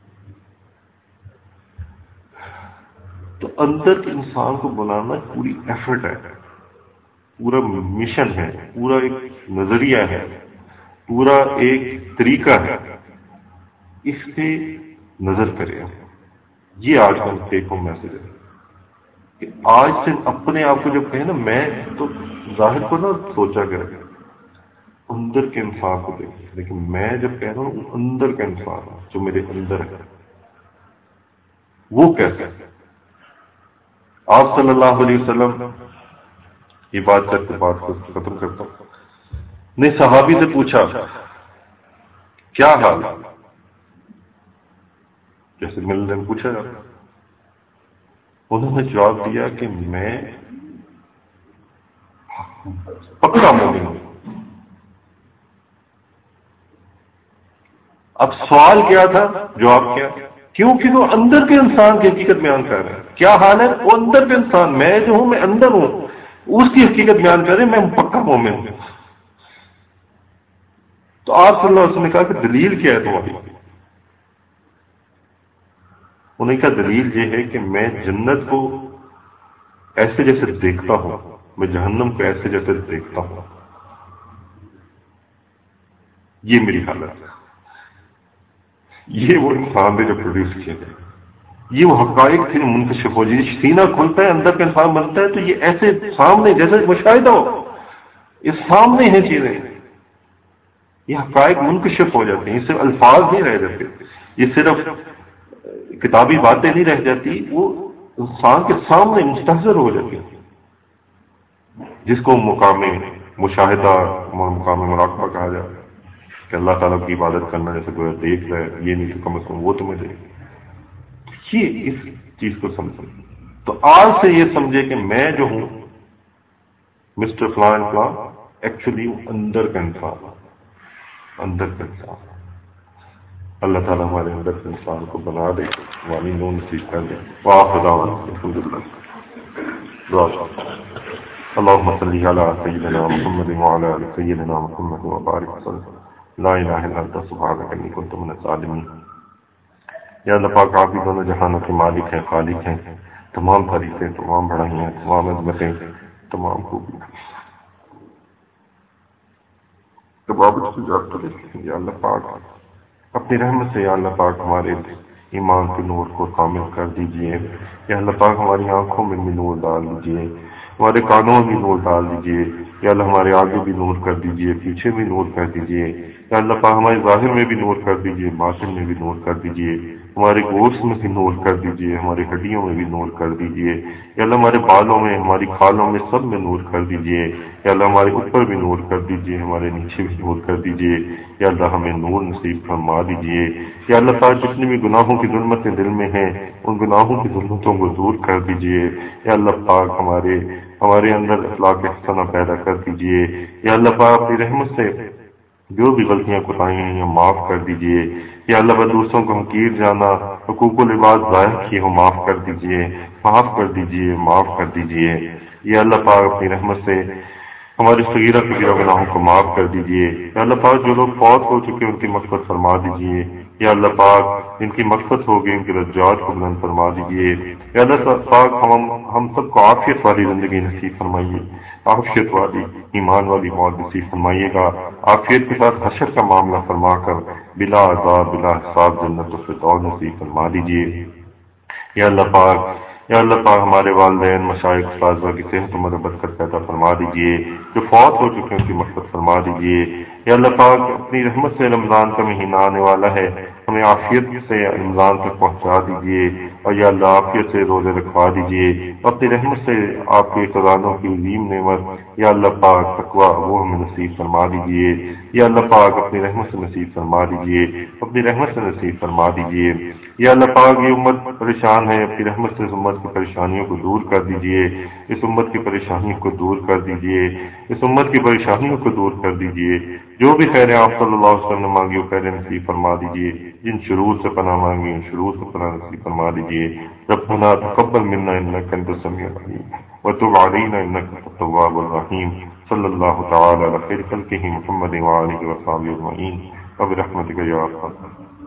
A: تو اندر کے انسان کو بنانا پوری ایفرٹ ہے، پورا مشن ہے، پورا ایک نظریہ ہے، پورا ایک طریقہ ہے، اس پہ نظر کرے۔ یہ آج کا ٹیک ہوم میسج ہے کہ آج سے اپنے آپ کو جب کہیں نا، میں تو ظاہر کو نہ سوچا کرے، اندر کے انسان کو دیکھیں، لیکن میں جب کہہ رہا ہوں اندر کا انسان جو میرے اندر ہے وہ کیسا ہے۔ آپ صلی اللہ علیہ وسلم، یہ بات کر کے بات کو ختم کرتا ہوں، نے صحابی سے پوچھا کیا حال، جیسے ملنے میں پوچھا جاتا، انہوں نے جواب دیا کہ میں پکا مومن ہوں۔ اب سوال کیا تھا، جواب کیا، کیونکہ وہ اندر کے انسان کی حقیقت بیان کر رہے ہیں۔ کیا حال ہے؟ وہ اندر کے انسان، میں جو ہوں میں اندر ہوں، اس کی حقیقت بیان کر رہے ہیں، میں پکا مومن ہوں۔ تو آپ صلی اللہ علیہ وسلم نے کہا کہ دلیل کیا ہے تمہاری؟ انہوں نے کہا دلیل یہ ہے کہ میں جنت کو ایسے جیسے دیکھتا ہوں، میں جہنم کو ایسے جیسے دیکھتا ہوں، یہ میری حالت ہے۔ یہ وہ انسان نے جو پروڈیوس کیا تھا، یہ وہ حقائق تھے منکشف ہو جائے، سینہ کھلتا ہے، اندر کا انسان بنتا ہے، تو یہ ایسے سامنے جیسے مشاہدہ ہو، یہ سامنے ہیں چیزیں، یہ حقائق منکشف ہو جاتے ہیں، یہ صرف الفاظ نہیں رہ جاتے، یہ صرف کتابی باتیں نہیں رہ جاتی، وہ انسان کے سامنے مستحضر ہو جاتی ہیں، جس کو مقام مشاہدہ، مقام مراقبہ کہا جاتا ہے، کہ اللہ تعالیٰ کی عبادت کرنا جیسے کوئی دیکھ رہا ہے، یہ نہیں تو کم از کم وہ تمہیں دیکھ، یہ اس چیز کو سمجھیں۔ تو آج سے یہ سمجھے کہ میں جو ہوں مسٹر فلان فلان، ایکچولی اندر کا انسان، اندر کا انسان۔ اللہ تعالیٰ ہمارے اندر کے انسان کو بنا دے، ہماری نون نصیب کر دے۔ وآخر دعوانا الحمدللہ۔ دعا اللهم صل على سيدنا محمد وعلى آل سيدنا محمد وبارك وسلم۔ لا الہ الا انت سبحانک انی کنت من الظالمین۔ یا اللہ پاک، آپ ہی دونوں جہانوں کے مالک ہیں، خالق ہیں، تمام تعریفیں، تمام بڑائیاں، تمام عظمتیں، تمام خوبیاں تبابت سے جاتے رہتے ہیں. یا اللہ پاک اپنی رحمت سے یا اللہ پاک ہمارے ایمان کے نور کو کامل کر دیجئے. یا اللہ پاک ہماری آنکھوں میں بھی نور ڈال دیجئے, ہمارے کانوں میں بھی نور ڈال دیجئے. یا اللہ ہمارے آگے بھی نور کر دیجئے, پیچھے بھی نور کر دیجئے. یا اللہ پاک ہمارے ظاہر میں بھی نور کر دیجئے, باطن میں بھی نور کر دیجئے. ہمارے گوشت میں بھی نور کر دیجئے, ہماری ہڈیوں میں بھی نور کر دیجئے. یا اللہ ہمارے بالوں میں, ہماری کھالوں میں, سب میں نور کر دیجئے. یا اللہ ہمارے اوپر بھی نور کر دیجئے, ہمارے نیچے بھی نور کر دیجئے. یا اللہ ہمیں نور نصیب فرما دیجئے. یا اللہ تعالیٰ جتنی بھی گناہوں کی ظلمتیں دل میں ہیں ان گناہوں کی ظلمتوں کو دور کر دیجئے. یا اللہ پاک ہمارے اندر اخلاق حسنہ پیدا کر دیجئے. یا اللہ پاک اپنی رحمت سے جو بھی غلطیاں کوتاہیاں ہیں معاف کر دیجئے. یا اللہ پاک دوسروں کو حقیر جانا, حقوق العباد ضائع کیے ہو معاف کر دیجئے, معاف کر دیجئے, معاف کر دیجئے. یا اللہ پاک اپنی رحمت سے ہماری صغیرہ کبیرہ گناہوں کو معاف کر دیجئے. یا اللہ پاک جو لوگ فوت ہو چکے ان کی مغفرت فرما دیجئے. یا اللہ پاک ان کی مغفرت ہو گئی, ان کے درجات کو بلند فرما دیجئے. یا اللہ پاک ہم سب کو عافیت والی زندگی نصیب فرمائیے, عافیت والی ایمان والی موت نصیب فرمائیے گا. عافیت کے ساتھ حشر کا معاملہ فرما کر بلا عذاب بلا حساب جنت الفردوس نصیب فرما دیجئے. یا اللہ پاک ہمارے والدین مشائخ اساتذہ کی صحت و برکت پیدا فرما دیجئے. جو فوت ہو چکے ہیں ان کی مغفرت فرما دیجئے. یا اللہ پاک اپنی رحمت سے رمضان کا مہینہ آنے والا ہے, ہمیں عافیت سے رمضان تک پہنچا دیجئے. اور یا اللہ عافیت سے روزے رکھوا دیجئے. اپنی رحمت سے آپ کے خزانوں کی عظیم نعمت یا اللہ پاک تقویٰ وہ ہمیں نصیب فرما دیجئے. یا اللہ پاک اپنی رحمت سے نصیب فرما دیجئے, اپنی رحمت سے نصیب فرما دیجئے. یا اللہ پاک یہ امت پریشان ہے, اپنی رحمت سے اس امت کی پریشانیوں کو دور کر دیجئے. اس امت کی پریشانیوں کو دور کر دیجئے. اس امت کی پریشانیوں کو دور کر دیجئے. جو بھی خیر آپ صلی اللہ علیہ وسلم نے مانگی وہ خیر نصیب فرما دیجئے. جن شرور سے پناہ مانگی ان شرور سے پناہ نصیب فرما دیجئے. ربنا تقبل منا انک انت السمیع العلیم وتب علینا انک انت التواب الرحیم. صلی اللہ تعالی علی خیر خلقہ محمد وآلہ وصحبہ اجمعین وبرحمتک یا ارحم